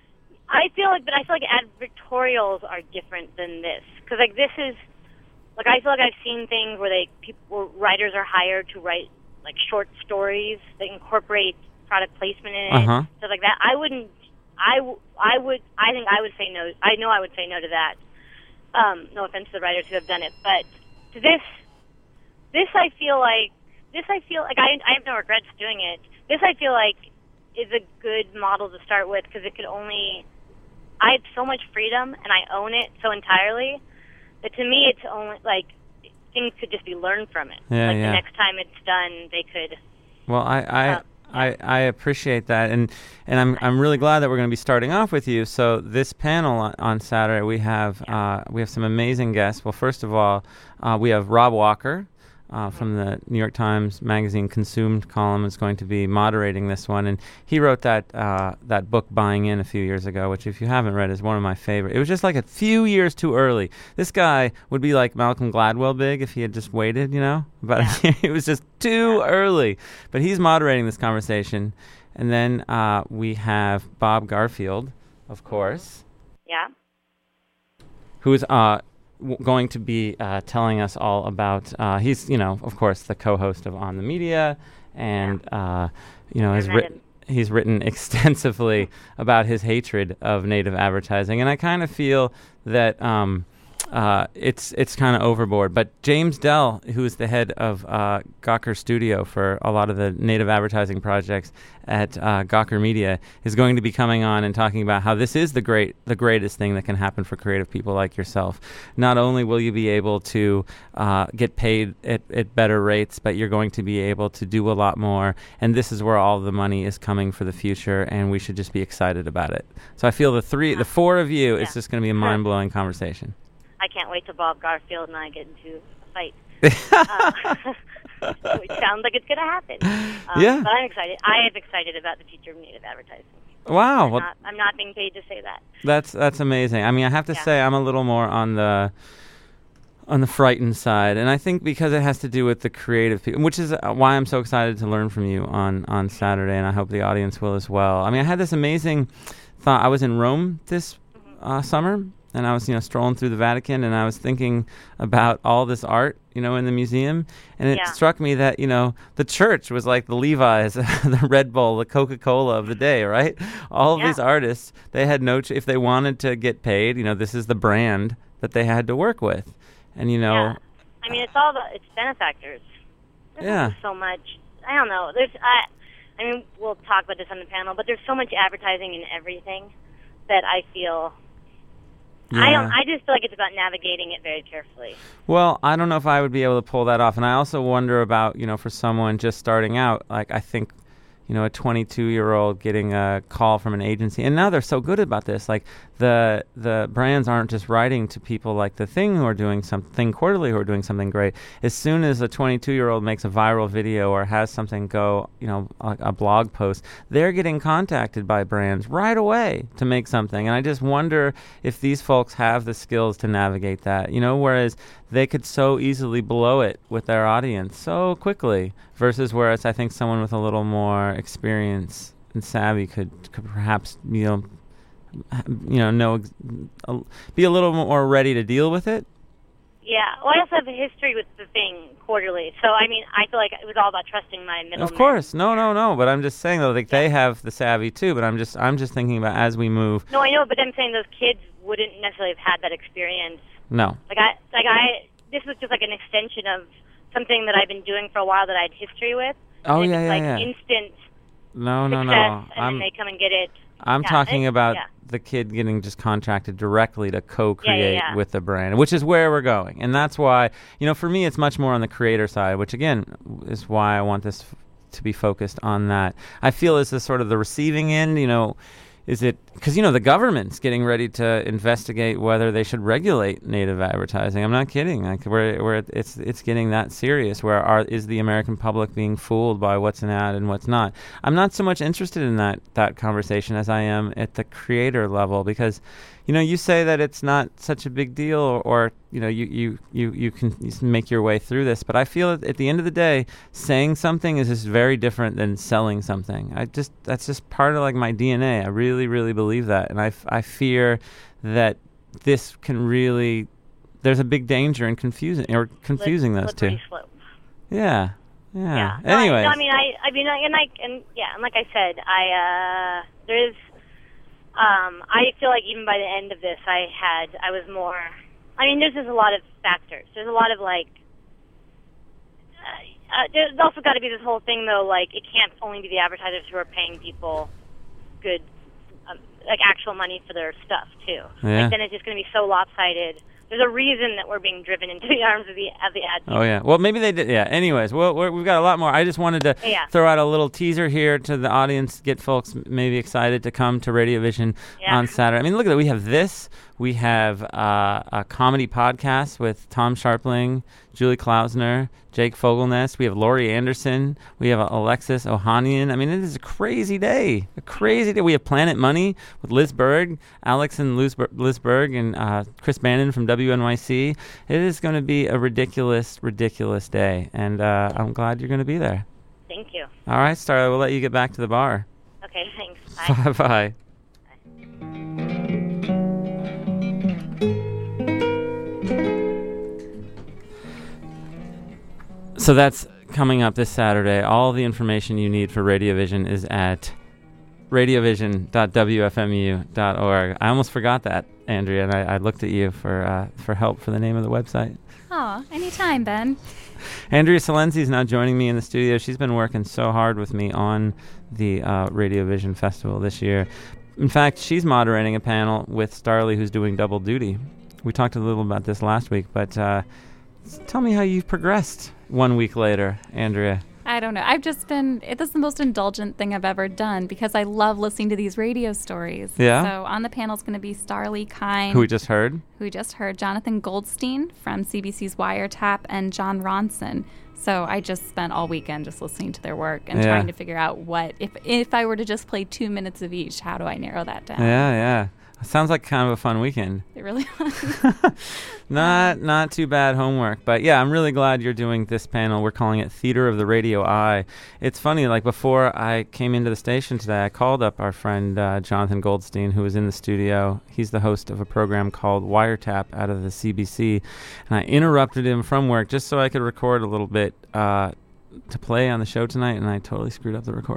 I feel like, but I feel like advertorials are different than this, because like this is, like I feel like I've seen things where they people where writers are hired to write like short stories that incorporate product placement in it, Uh-huh. stuff like that. I wouldn't. I, w- I would. I think I would say no. I know I would say no to that. Um, no offense to the writers who have done it, but to this, this I feel like this I feel like I I have no regrets doing it. This I feel like is a good model to start with, because it could only. I have so much freedom and I own it so entirely that to me it's only like things could just be learned from it. Yeah, like yeah. the next time it's done, they could. Well, I I, Uh, I I appreciate that, and and I'm I'm really glad that we're going to be starting off with you. So this panel on, on Saturday, we have uh, we have some amazing guests. Well, first of all, uh, we have Rob Walker uh, from the New York Times Magazine Consumed column is going to be moderating this one, and he wrote that uh, that book Buying In a few years ago, which if you haven't read is one of my favorite. It was just like a few years too early. This guy would be like Malcolm Gladwell big if he had just waited, you know. But it was just too early. But he's moderating this conversation, and then uh, we have Bob Garfield, of course, Yeah. who is uh, w- going to be uh, telling us all about. Uh, he's, you know, of course, the co-host of On the Media, and uh, you know, I has read written. him. He's written extensively about his hatred of native advertising, and I kind of feel that um, uh, it's it's kind of overboard. But James Dell, who is the head of uh, Gawker Studio for a lot of the native advertising projects at uh, Gawker Media, is going to be coming on and talking about how this is the great the greatest thing that can happen for creative people like yourself. Not only will you be able to uh, get paid at, at better rates, but you're going to be able to do a lot more. And this is where all the money is coming for the future, and we should just be excited about it. So I feel the three, the four of you, Yeah. it's just going to be a mind-blowing conversation. I can't wait till Bob Garfield and I get into a fight. uh, which sounds like it's going to happen. Um, Yeah. But I'm excited. I am excited about the future of native advertising. Wow, I'm, well, not, I'm not being paid to say that. that's that's amazing. I mean, I have to Yeah. say, I'm a little more on the on the frightened side, and I think because it has to do with the creative people, which is uh, why I'm so excited to learn from you on on Saturday, and I hope the audience will as well. I mean, I had this amazing thought. I was in Rome this uh, summer, and I was, you know, strolling through the Vatican, and I was thinking about all this art, you know, in the museum, and it Yeah. struck me that, you know, the church was like the Levi's, the Red Bull, the Coca-Cola of the day, right? All of Yeah. these artists, they had no, ch- if they wanted to get paid, you know, this is the brand that they had to work with, and you know, Yeah. I mean, it's all the, it's benefactors. This Yeah. is so much. I don't know. There's, I, I mean, we'll talk about this on the panel, but there's so much advertising in everything that I feel. Yeah. I don't. I just feel like it's about navigating it very carefully. Well, I don't know if I would be able to pull that off, and I also wonder about, you know, for someone just starting out, like I think, you know, a twenty-two-year-old getting a call from an agency, and now they're so good about this. Like the the brands aren't just writing to people like The Thing who are doing something Quarterly who are doing something great. As soon as a twenty-two-year-old makes a viral video or has something go, you know, like a blog post, they're getting contacted by brands right away to make something. And I just wonder if these folks have the skills to navigate that, you know, whereas they could so easily blow it with their audience so quickly versus whereas I think someone with a little more experience and savvy could, could perhaps, you know, you know, know, uh, be a little more ready to deal with it. Yeah. Well, I also have a history with The Thing Quarterly, so I mean, I feel like it was all about trusting my middleman. Of course, no, no, no. But I'm just saying though, like yeah. they have the savvy too. But I'm just, I'm just thinking about as we move. No, I know, but I'm saying those kids wouldn't necessarily have had that experience. No. Like I, like I, this was just like an extension of something that I've been doing for a while that I had history with. Oh and yeah, it's yeah, like yeah. instant. No, no, success, no. And I'm, then they come and get it. I'm yeah, talking it, about yeah. the kid getting just contracted directly to co-create yeah, yeah, yeah. with the brand, which is where we're going. And that's why, you know, for me, it's much more on the creator side, which again is why I want this f- to be focused on that. I feel as this sort of the receiving end, you know, is it because, you know, the government's getting ready to investigate whether they should regulate native advertising. I'm not kidding. Like where where it's it's getting that serious. Where are is the American public being fooled by what's an ad and what's not? I'm not so much interested in that that conversation as I am at the creator level because, you know, you say that it's not such a big deal, or, or you know, you, you, you, you can you make your way through this. But I feel that at the end of the day, saying something is just very different than selling something. I just that's just part of like my D N A. I really, really believe that, and I, f- I fear that this can really there's a big danger in confusing or confusing Slip, those two. Slope. Yeah. Yeah. Yeah. Anyway. No, I, no, I mean, I, I mean, I, and like, and yeah, and like I said, I uh, there is. Um, I feel like even by the end of this, I had, I was more, I mean, there's just a lot of factors. There's a lot of, like, uh, uh, there's also got to be this whole thing, though, like, it can't only be the advertisers who are paying people good, um, like, actual money for their stuff, too. Yeah. Like, then it's just going to be so lopsided. There's a reason that we're being driven into the arms of the of the ad people. Oh, yeah. Well, maybe they did. Yeah. Anyways, well, we're, we've got a lot more. I just wanted to yeah. throw out a little teaser here to the audience, get folks maybe excited to come to Radio Vision yeah. on Saturday. I mean, look at that. We have this. We have uh, a comedy podcast with Tom Sharpling, Julie Klausner, Jake Fogelnest. We have Laurie Anderson. We have Alexis Ohanian. I mean, it is a crazy day. A crazy day. We have Planet Money with Liz Berg, Alex and Liz, Ber- Liz Berg, and uh, Chris Bannon from W N Y C. It is going to be a ridiculous, ridiculous day, and uh, I'm glad you're going to be there. Thank you. All right, Starla, we'll let you get back to the bar. Okay, thanks. Bye. Bye-bye. So that's coming up this Saturday. All the information you need for Radiovision is at radiovision dot w f m u dot org. I almost forgot that, Andrea, and I, I looked at you for uh, for help for the name of the website. Oh, anytime, Ben. Andrea Salenzi is now joining me in the studio. She's been working so hard with me on the uh, Radiovision Festival this year. In fact, she's moderating a panel with Starley, who's doing double duty. We talked a little about this last week, but uh, tell me how you've progressed one week later, Andrea. I don't know. I've just been, it is the most indulgent thing I've ever done because I love listening to these radio stories. Yeah? So on the panel is going to be Starley Kine. Who we just heard. Who we just heard. Jonathan Goldstein from C B C's Wiretap and John Ronson. So I just spent all weekend just listening to their work and yeah. trying to figure out what, if if I were to just play two minutes of each, how do I narrow that down? Yeah, yeah. Sounds like kind of a fun weekend. It really was. Not not too bad homework. But yeah, I'm really glad you're doing this panel. We're calling it Theater of the Radio Eye. It's funny, like before I came into the station today, I called up our friend uh, Jonathan Goldstein, who was in the studio. He's the host of a program called Wiretap out of the C B C. And I interrupted him from work just so I could record a little bit uh, to play on the show tonight, and I totally screwed up the recording.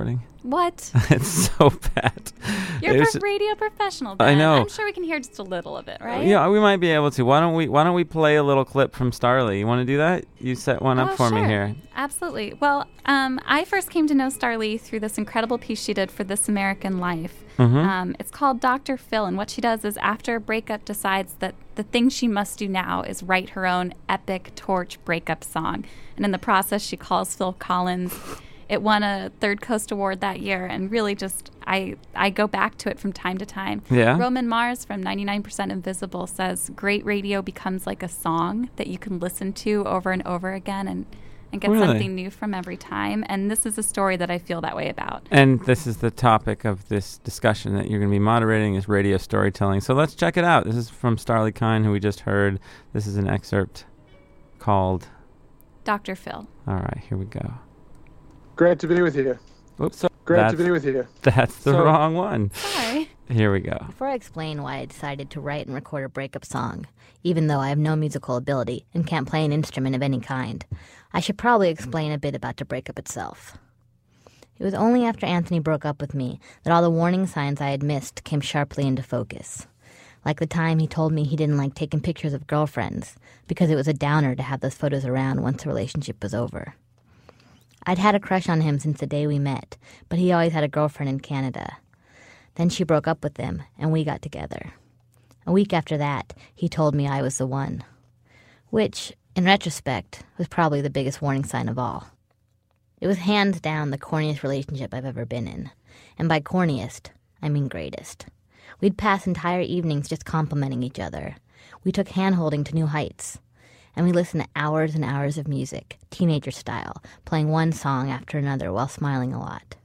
What? It's so bad. You're a There's- pro- radio professional, I Ben. know. I'm sure we can hear just a little of it, right? Yeah, we might be able to. Why don't we? Why don't we play a little clip from Starlee? You want to do that? You set one up Oh, for me sure. here. Absolutely. Well, um, I first came to know Starlee through this incredible piece she did for This American Life. Mhm. Um, it's called Doctor Phil, and what she does is after a breakup decides that the thing she must do now is write her own epic torch breakup song. And in the process, she calls Phil Collins. It won a Third Coast Award that year, and really just, I, I go back to it from time to time. Yeah? Roman Mars from ninety-nine percent Invisible says, great radio becomes like a song that you can listen to over and over again and, and get Really? something new from every time. And this is a story that I feel that way about. And this is the topic of this discussion that you're going to be moderating is radio storytelling. So let's check it out. This is from Starlee Kine, who we just heard. This is an excerpt called... Doctor Phil. All right, here we go. Great to be with you. Oops. So Great that's, to be with you. That's the So- wrong one. Sorry. Here we go. Before I explain why I decided to write and record a breakup song, even though I have no musical ability and can't play an instrument of any kind, I should probably explain a bit about the breakup itself. It was only after Anthony broke up with me that all the warning signs I had missed came sharply into focus. Like the time he told me he didn't like taking pictures of girlfriends because it was a downer to have those photos around once the relationship was over. I'd had a crush on him since the day we met, but he always had a girlfriend in Canada. Then she broke up with him, and we got together. A week after that, he told me I was the one. Which, in retrospect, was probably the biggest warning sign of all. It was hands down the corniest relationship I've ever been in. And by corniest, I mean greatest. We'd pass entire evenings just complimenting each other. We took hand-holding to new heights. And we listened to hours and hours of music, teenager style, playing one song after another while smiling a lot.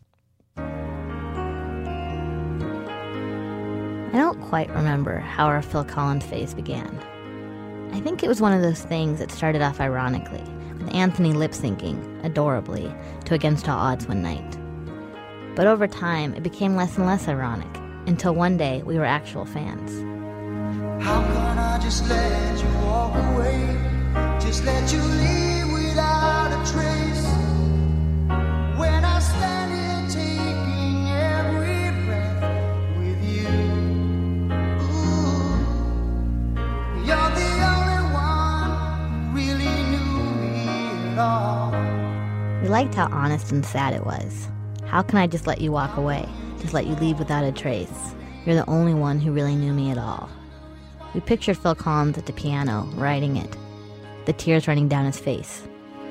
I don't quite remember how our Phil Collins phase began. I think it was one of those things that started off ironically, with Anthony lip-syncing, adorably, to Against All Odds one night. But over time, it became less and less ironic, until one day we were actual fans. How can I just let you walk away? Just let you leave without a trace. When I stand here taking every breath with you. Ooh, you're the only one who really knew me at all. We liked how honest and sad it was. How can I just let you walk away? Just let you leave without a trace? You're the only one who really knew me at all. We pictured Phil Collins at the piano, writing it, the tears running down his face.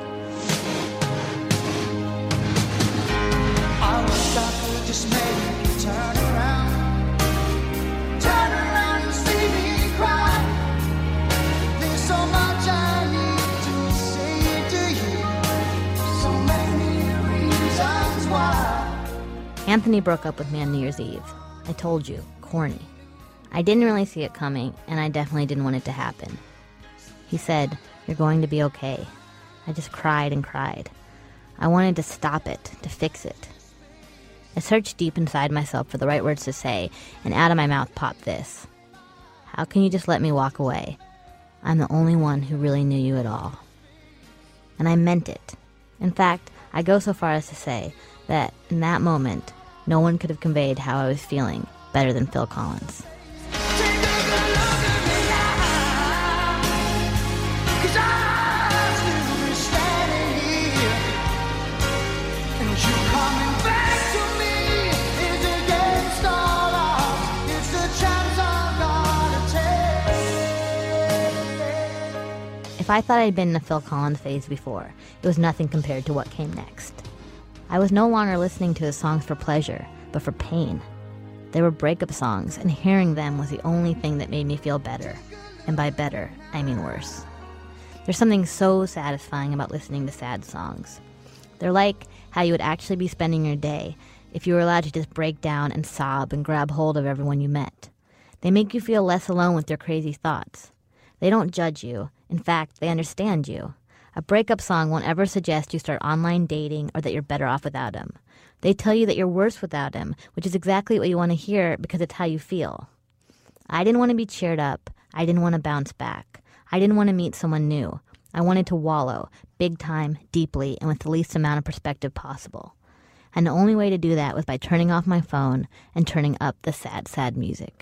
I wish I could just make you turn around. Turn around and see me cry. There's so much I need to say to you. So many reasons why. Anthony broke up with me on New Year's Eve. I told you, corny. I didn't really see it coming, and I definitely didn't want it to happen. He said, "You're going to be okay." I just cried and cried. I wanted to stop it, to fix it. I searched deep inside myself for the right words to say, and out of my mouth popped this. How can you just let me walk away? I'm the only one who really knew you at all. And I meant it. In fact, I go so far as to say that in that moment, no one could have conveyed how I was feeling better than Phil Collins. If I thought I'd been in a Phil Collins phase before, it was nothing compared to what came next. I was no longer listening to his songs for pleasure, but for pain. They were breakup songs, and hearing them was the only thing that made me feel better. And by better, I mean worse. There's something so satisfying about listening to sad songs. They're like how you would actually be spending your day if you were allowed to just break down and sob and grab hold of everyone you met. They make you feel less alone with your crazy thoughts. They don't judge you. In fact, they understand you. A breakup song won't ever suggest you start online dating or that you're better off without him. They tell you that you're worse without him, which is exactly what you want to hear because it's how you feel. I didn't want to be cheered up. I didn't want to bounce back. I didn't want to meet someone new. I wanted to wallow, big time, deeply, and with the least amount of perspective possible. and the only way to do that was by turning off my phone and turning up the sad, sad music.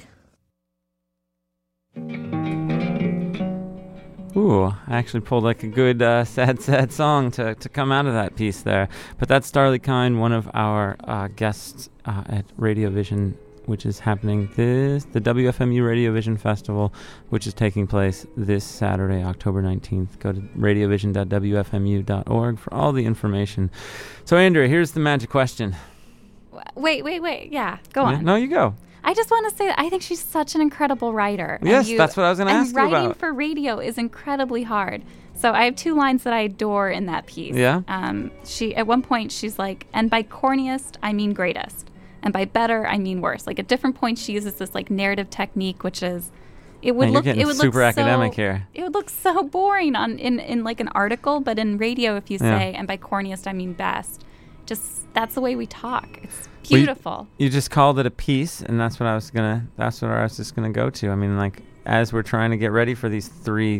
Ooh, I actually pulled like a good uh, sad, sad song to, to come out of that piece there. But that's Starley Kine, one of our uh, guests uh, at Radio Vision, which is happening this, the W F M U Radio Vision Festival, which is taking place this Saturday, October nineteenth. Go to radio vision dot w f m u dot org for all the information. So, Andrea, here's the magic question. Wait, wait, wait. Yeah, go on. No, you go. I just want to say that I think she's such an incredible writer. Yes, and you, that's what I was going to ask you about. And writing for radio is incredibly hard. So I have two lines that I adore in that piece. Yeah? Um, she at one point, she's like, and by corniest, I mean greatest. And by better, I mean worse. Like at different points, she uses this like narrative technique, which is, it would Man, look, you're getting it would super look academic so, here. It would look so boring on in, in like an article, but in radio, if you Yeah. say, and by corniest, I mean best, just that's the way we talk. It's beautiful. Well, you, you just called it a piece, and that's what I was gonna. That's what I was just gonna go to. I mean, like as we're trying to get ready for these three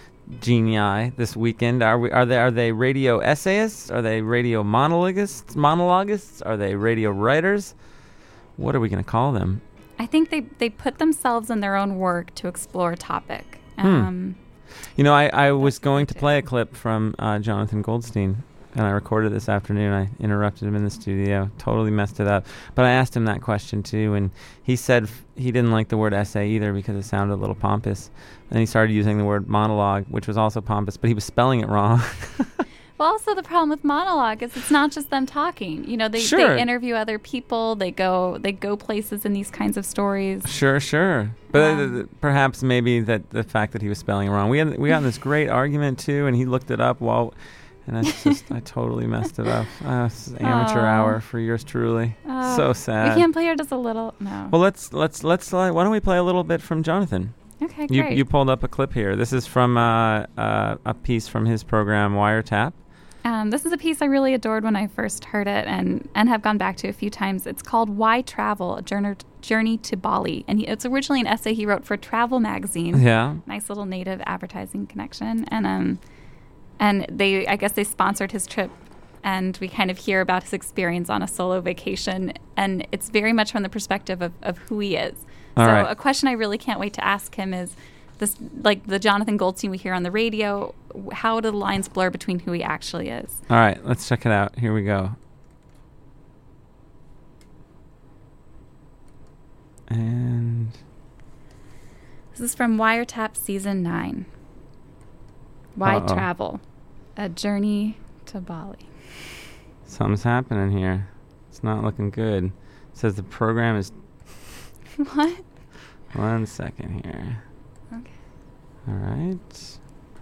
genii this weekend, are we? Are they? Are they radio essayists? Are they radio monologists? Monologists? Are they radio writers? What are we gonna call them? I think they, they put themselves in their own work to explore a topic. Hmm. Um, You know, I, I was going to play a clip from uh, Jonathan Goldstein, and I recorded this afternoon. I interrupted him in the studio, totally messed it up. But I asked him that question, too, and he said f- he didn't like the word essay either because it sounded a little pompous. And he started using the word monologue, which was also pompous, but he was spelling it wrong. well, also the problem with monologue is it's not just them talking. You know, they, Sure. they interview other people. They go they go places in these kinds of stories. Sure, sure. But uh, Um, th- perhaps maybe that the fact that he was spelling it wrong. We had we got in this great argument, too, and he looked it up while... And I just, I totally messed it up. Uh, this is amateur Aw. hour for yours truly. Uh, so sad. We can't play her just a little. No. Well, let's let's let's. Uh, why don't we play a little bit from Jonathan? Okay, You great. you pulled up a clip here. This is from uh, uh, a piece from his program Wiretap. Um, this is a piece I really adored when I first heard it and, and have gone back to a few times. It's called Why Travel? A Journey, Journey to Bali. And he, it's originally an essay he wrote for Travel Magazine. Yeah. Nice little native advertising connection. And um, and they, I guess they sponsored his trip. And we kind of hear about his experience on a solo vacation. And it's very much from the perspective of, of who he is. All so right. a question I really can't wait to ask him is, this, like the Jonathan Goldstein we hear on the radio, how do the lines blur between who he actually is? All right, let's check it out. Here we go. And This is from Wiretap Season nine. Why Uh-oh. Travel? A Journey to Bali. something's happening here. It's not looking good. It says the program is... What? One second here. Okay. All right.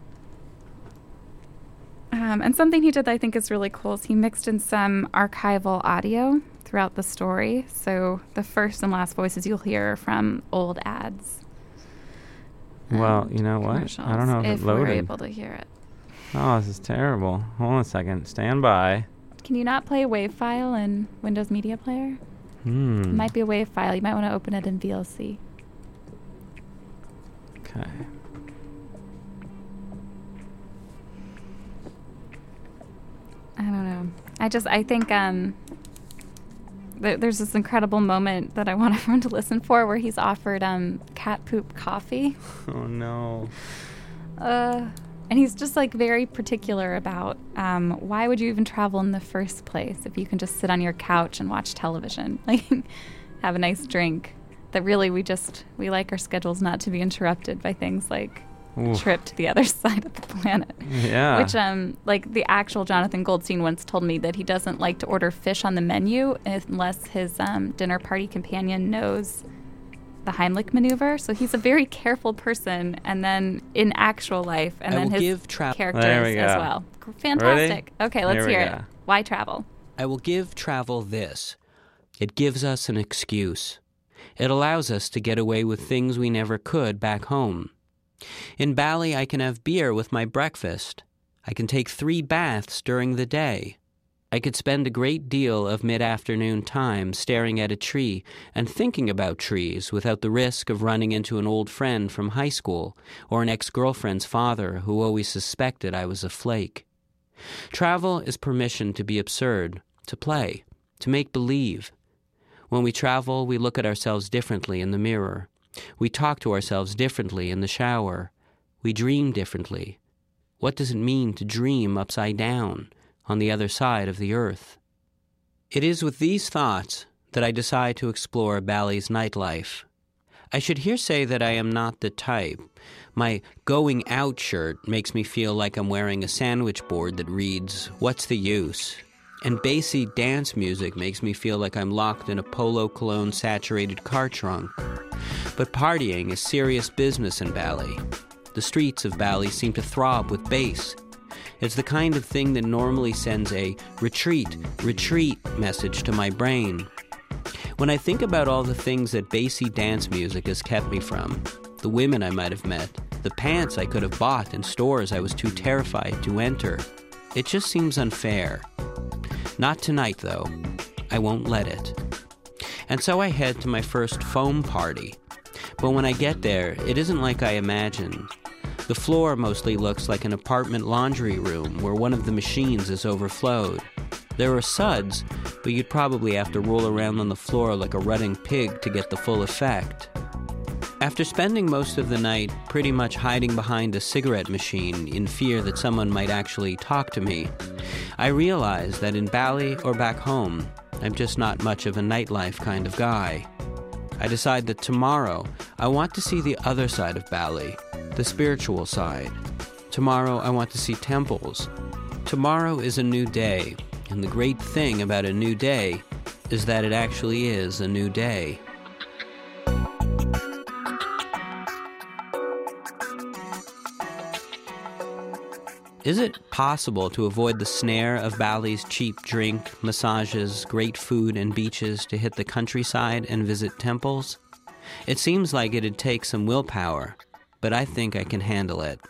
Um, and something he did that I think is really cool is he mixed in some archival audio throughout the story. So the first and last voices you'll hear are from old ads. Well, and you know what? I commercials, don't know if, if it we're loaded. able to hear it. Oh, this is terrible. Hold on a second. Stand by. Can you not play a WAV file in Windows Media Player? Hmm. It might be a WAV file. You might want to open it in V L C. Okay. I don't know. I just, I think um, th- there's this incredible moment that I want everyone to listen for where he's offered um, cat poop coffee. Oh, no. Uh, and he's just like very particular about um, why would you even travel in the first place if you can just sit on your couch and watch television, like have a nice drink. That really we just, we like our schedules not to be interrupted by things like a Oof. trip to the other side of the planet. Yeah. Which, um, like the actual Jonathan Goldstein once told me that he doesn't like to order fish on the menu unless his um, dinner party companion knows the Heimlich maneuver. So he's a very careful person, and then in actual life, and I then will his give tra- characters There we as go. well. Fantastic. Ready? Okay, let's Here we hear go. it. Why travel? I will give travel this. It gives us an excuse. It allows us to get away with things we never could back home. In Bali, I can have beer with my breakfast. I can take three baths during the day. I could spend a great deal of mid-afternoon time staring at a tree and thinking about trees without the risk of running into an old friend from high school or an ex-girlfriend's father who always suspected I was a flake. Travel is permission to be absurd, to play, to make believe. When we travel, we look at ourselves differently in the mirror. We talk to ourselves differently in the shower. We dream differently. What does it mean to dream upside down, on the other side of the earth? It is with these thoughts that I decide to explore Bally's nightlife. I should here say that I am not the type. My going out shirt makes me feel like I'm wearing a sandwich board that reads, "What's the use?" And bassy dance music makes me feel like I'm locked in a Polo Cologne saturated car trunk. But partying is serious business in Bally. The streets of Bally seem to throb with bass. It's the kind of thing that normally sends a retreat, retreat message to my brain. When I think about all the things that bassy dance music has kept me from, the women I might have met, the pants I could have bought in stores I was too terrified to enter, it just seems unfair. Not tonight, though. I won't let it. And so I head to my first foam party. But when I get there, it isn't like I imagined. The floor mostly looks like an apartment laundry room where one of the machines is overflowed. There are suds, but you'd probably have to roll around on the floor like a rutting pig to get the full effect. After spending most of the night pretty much hiding behind a cigarette machine in fear that someone might actually talk to me, I realize that in Bally or back home, I'm just not much of a nightlife kind of guy. I decide that tomorrow I want to see the other side of Bally, the spiritual side. Tomorrow I want to see temples. Tomorrow is a new day, and the great thing about a new day is that it actually is a new day. Is it possible to avoid the snare of Bally's cheap drink, massages, great food, and beaches to hit the countryside and visit temples? It seems like it'd take some willpower, but I think I can handle it.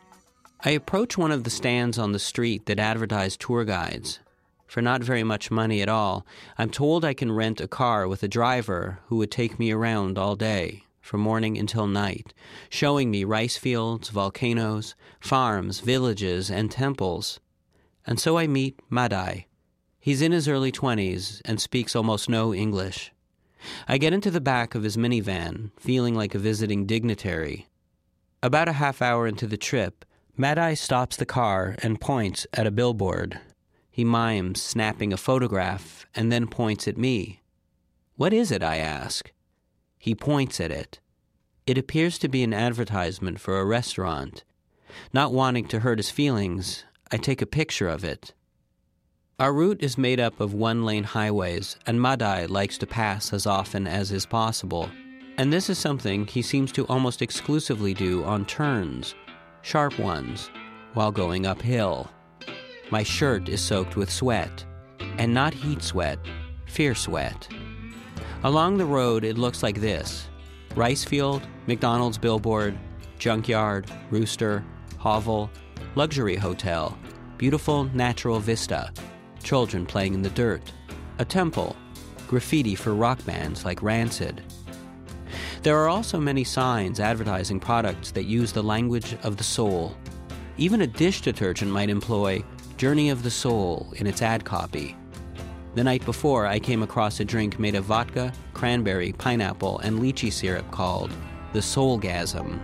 I approach one of the stands on the street that advertise tour guides. For not very much money at all, I'm told I can rent a car with a driver who would take me around all day, from morning until night, showing me rice fields, volcanoes, farms, villages, and temples. And so I meet Madai. He's in his early twenties and speaks almost no English. I get into the back of his minivan, feeling like a visiting dignitary. About a half hour into the trip, Madai stops the car and points at a billboard. He mimes snapping a photograph and then points at me. "What is it?" I ask. He points at it. It appears to be an advertisement for a restaurant. Not wanting to hurt his feelings, I take a picture of it. Our route is made up of one-lane highways, and Madai likes to pass as often as is possible. And this is something he seems to almost exclusively do on turns, sharp ones, while going uphill. My shirt is soaked with sweat, and not heat sweat, fear sweat. Along the road, it looks like this: rice field, McDonald's billboard, junkyard, rooster, hovel, luxury hotel, beautiful natural vista, children playing in the dirt, a temple, graffiti for rock bands like Rancid. There are also many signs advertising products that use the language of the soul. Even a dish detergent might employ Journey of the Soul in its ad copy. The night before, I came across a drink made of vodka, cranberry, pineapple, and lychee syrup called the Soulgasm.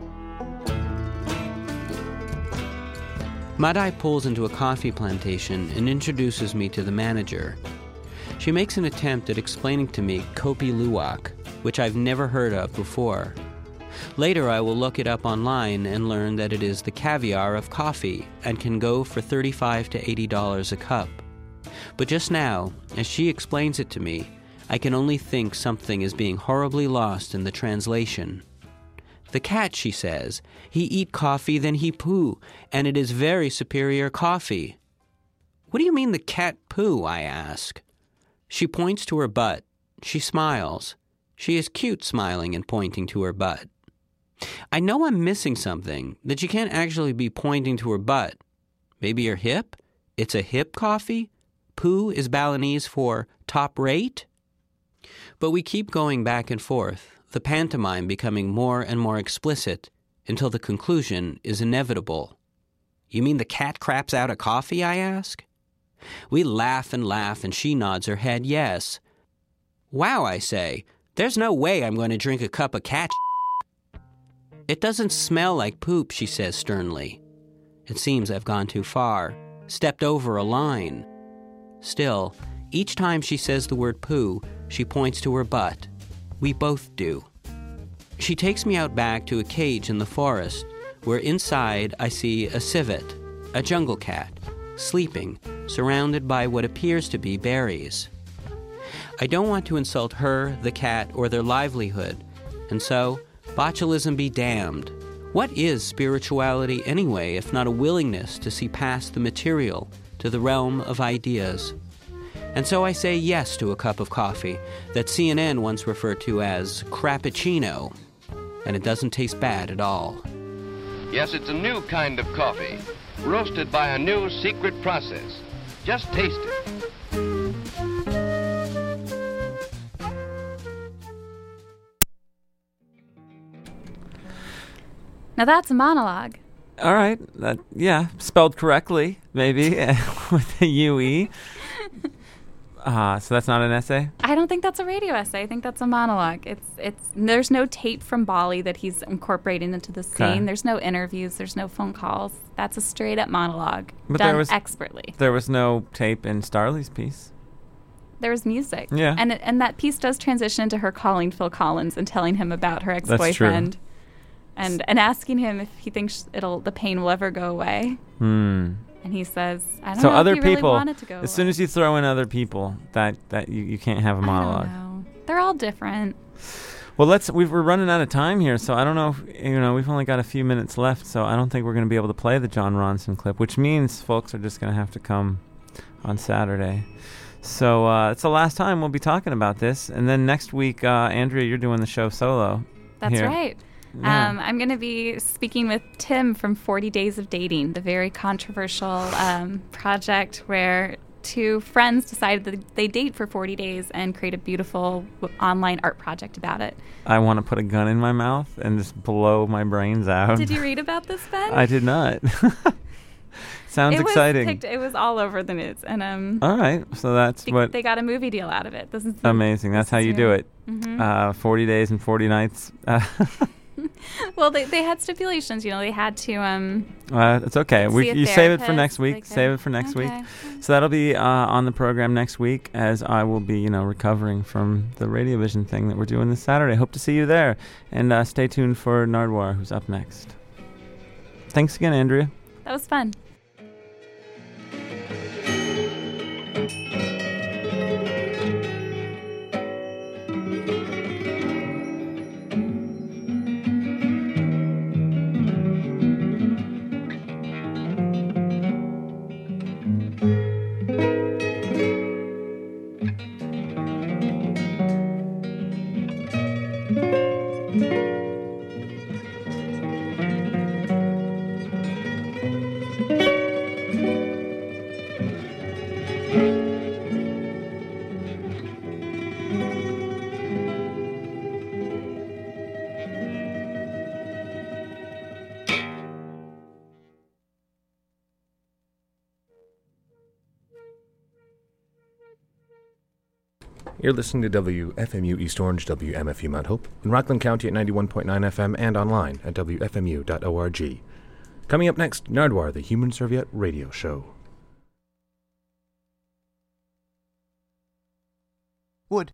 Madai pulls into a coffee plantation and introduces me to the manager. She makes an attempt at explaining to me Kopi Luwak, which I've never heard of before. Later, I will look it up online and learn that it is the caviar of coffee and can go for thirty-five to eighty dollars a cup. But just now, as she explains it to me, I can only think something is being horribly lost in the translation. The cat, she says, he eat coffee, then he poo, and it is very superior coffee. What do you mean the cat poo? I ask. She points to her butt. She smiles. She is cute smiling and pointing to her butt. I know I'm missing something, that she can't actually be pointing to her butt. Maybe her hip? It's a hip coffee? Poo is Balinese for top rate? But we keep going back and forth, the pantomime becoming more and more explicit, until the conclusion is inevitable. You mean the cat craps out a coffee, I ask? We laugh and laugh, and she nods her head yes. Wow, I say, there's no way I'm going to drink a cup of cat shit. It doesn't smell like poop, she says sternly. It seems I've gone too far, stepped over a line. Still, each time she says the word poo, she points to her butt. We both do. She takes me out back to a cage in the forest, where inside I see a civet, a jungle cat, sleeping, surrounded by what appears to be berries. I don't want to insult her, the cat, or their livelihood, and so, botulism be damned. What is spirituality anyway, if not a willingness to see past the material to the realm of ideas? And so I say yes to a cup of coffee that C N N once referred to as crappuccino, and it doesn't taste bad at all. Yes, it's a new kind of coffee, roasted by a new secret process. Just taste it. Now that's a monologue. All right. That, yeah, spelled correctly, maybe, with a U E. Uh, so that's not an essay? I don't think that's a radio essay. I think that's a monologue. It's it's. There's no tape from Bali that he's incorporating into the scene. Okay. There's no interviews. There's no phone calls. That's a straight up monologue But done there was, expertly. There was no tape in Starley's piece. There was music. Yeah. And it, and that piece does transition into her calling Phil Collins and telling him about her That's true. ex-boyfriend. And and asking him if he thinks it'll the pain will ever go away. Hmm. And he says, I don't so know other if he really people, want it to go as away. soon as you throw in other people, that, that you, you can't have a monologue. I don't know. They're all different. Well, let's. We've, we're running out of time here, so I don't know. If, you know, we've only got a few minutes left, so I don't think we're going to be able to play the John Ronson clip, which means folks are just going to have to come on Saturday. So uh, it's the last time we'll be talking about this, and then next week, uh, Andrea, you're doing the show solo. That's here. right. Yeah. Um, I'm going to be speaking with Tim from forty Days of Dating, the very controversial um, project where two friends decided that they date for forty days and create a beautiful w- online art project about it. I want to put a gun in my mouth and just blow my brains out. Did you read about this, Ben? I did not. Sounds it exciting. Was picked, it was all over the news. And um, All right, so that's be- what... they got a movie deal out of it. This is the, Amazing. That's how you do it. Mhm. Uh, forty days and forty nights. Uh, Well, they, they had stipulations. You know, they had to... Um, Uh, it's okay. See We a you save it for therapist, next week. like Save a- it for next okay. week. So that'll be uh, on the program next week, as I will be, you know, recovering from the Radio Vision thing that we're doing this Saturday. Hope to see you there, and uh, stay tuned for Nardwuar, who's up next. Thanks again, Andrea. that was fun. You're listening to W F M U East Orange, W M F U Mount Hope, in Rockland County at ninety-one point nine F M and online at W F M U dot org. Coming up next, Nardwuar, the Human Serviette Radio Show. Wood.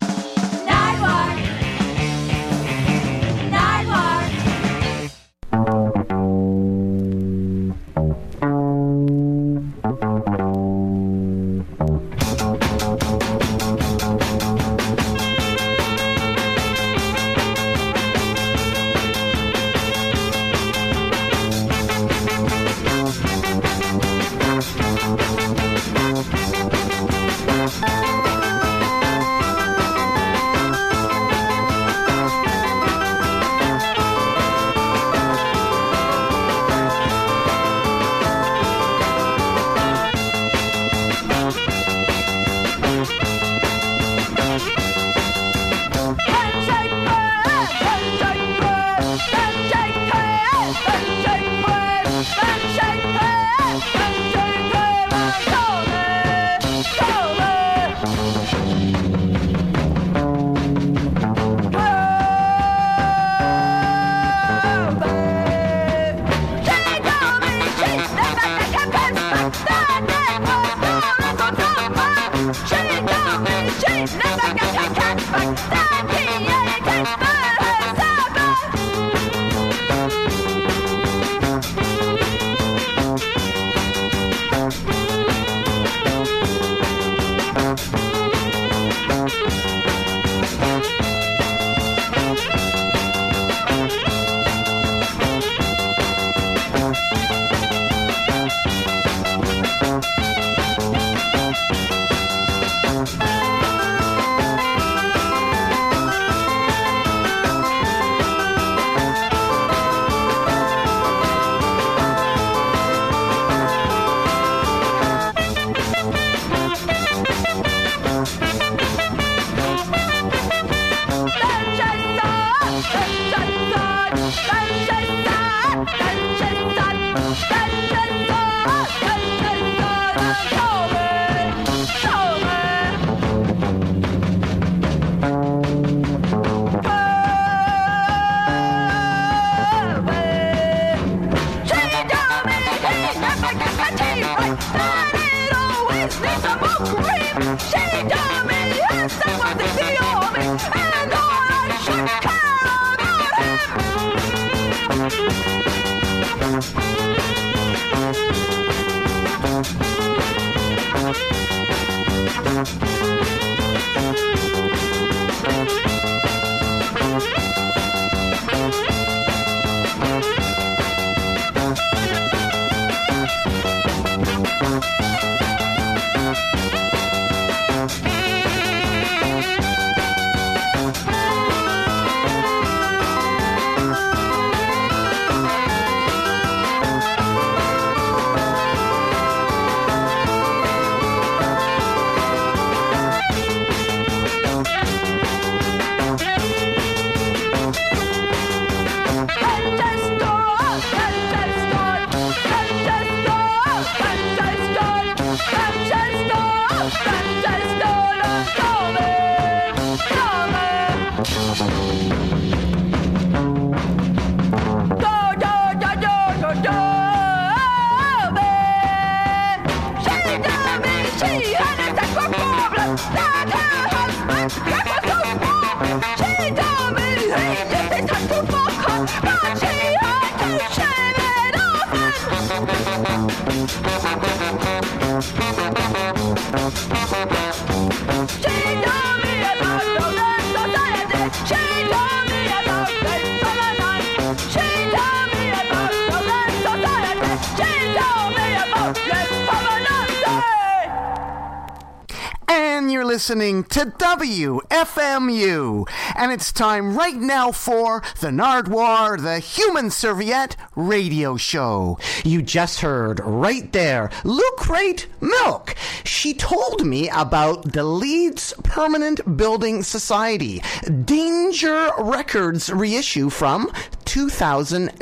And you're listening to W F M U. And it's time right now for the Nardwuar, the Human Serviette radio show. You just heard right there, Lucrate Milk. She told me about the Leeds Permanent Building Society Danger Records reissue from two thousand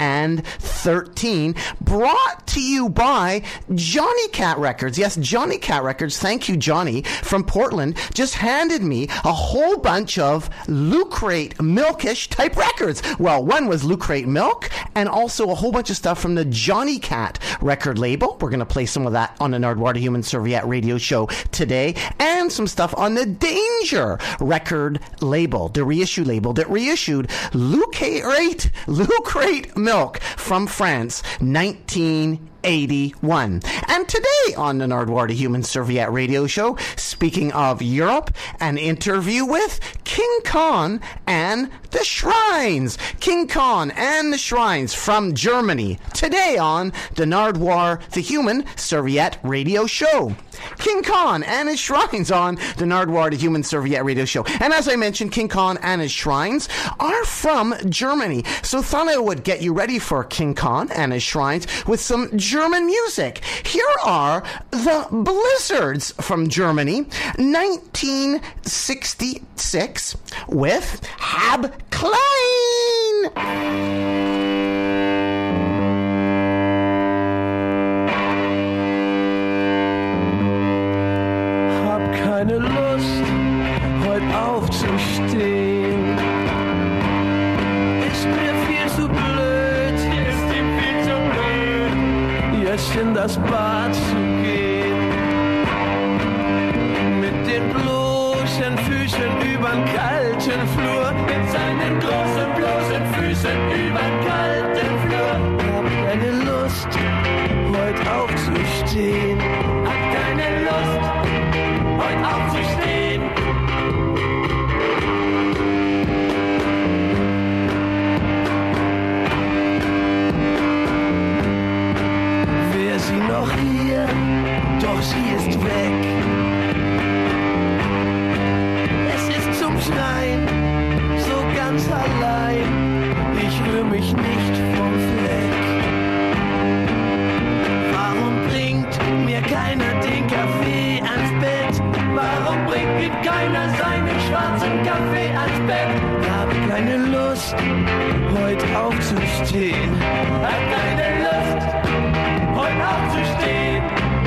thirteen, brought to you by Johnny Cat Records. Yes, Johnny Cat Records. Thank you, Johnny, from Portland, just handed me a whole bunch of Lucrate Milkish type records. Well, one was Lucrate Milk, and also a whole bunch of stuff from the Johnny Cat record label. We're going to play some of that on the Nardwuar the Human Serviette radio show today, and some stuff on the Danger record label, the reissue label that reissued Lucrate, Lucrate Milk from France, nineteen eighty-one. And today on the Nardwuar the Human Serviette radio show, speaking of Europe, an interview with King Khan and the Shrines. King Khan and the Shrines from Germany. Today on the Nardwuar the Human Serviette radio show. King Khan and his Shrines on the Nardwuar the Human Serviette radio show. And as I mentioned, King Khan and his Shrines are from Germany. So thought I would get you ready for King Khan and his Shrines with some German music. Here are the Blizzards from Germany, nineteen sixty-six, with Hab Klein. Keine Lust, heute aufzustehen. Ist mir viel zu blöd, ist ihm viel zu blöd, jetzt in das Bad zu gehen. Mit den bloßen Füßen übern kalten Flur, mit seinen großen bloßen Füßen übern kalten Flur. Hab keine Lust, heute aufzustehen. Hab keine Lust, heute aufzustehen. Wäre sie noch hier, doch sie ist weg. Es ist zum Schreien, so ganz allein. Ich rühr mich nicht vom Fleck. Warum bringt mir keiner den Kaffee ans Bett? Warum bringt mir keiner seinen schwarzen Kaffee ans Bett? Hab keine Lust, heute aufzustehen. Hab keine Lust, heute aufzustehen.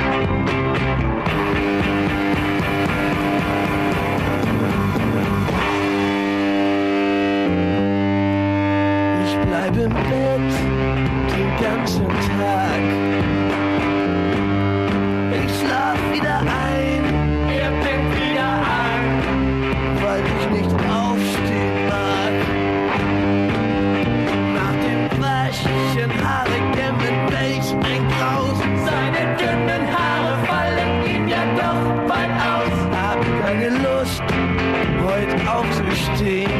Ich bleib im Bett den ganzen Tag. Tee.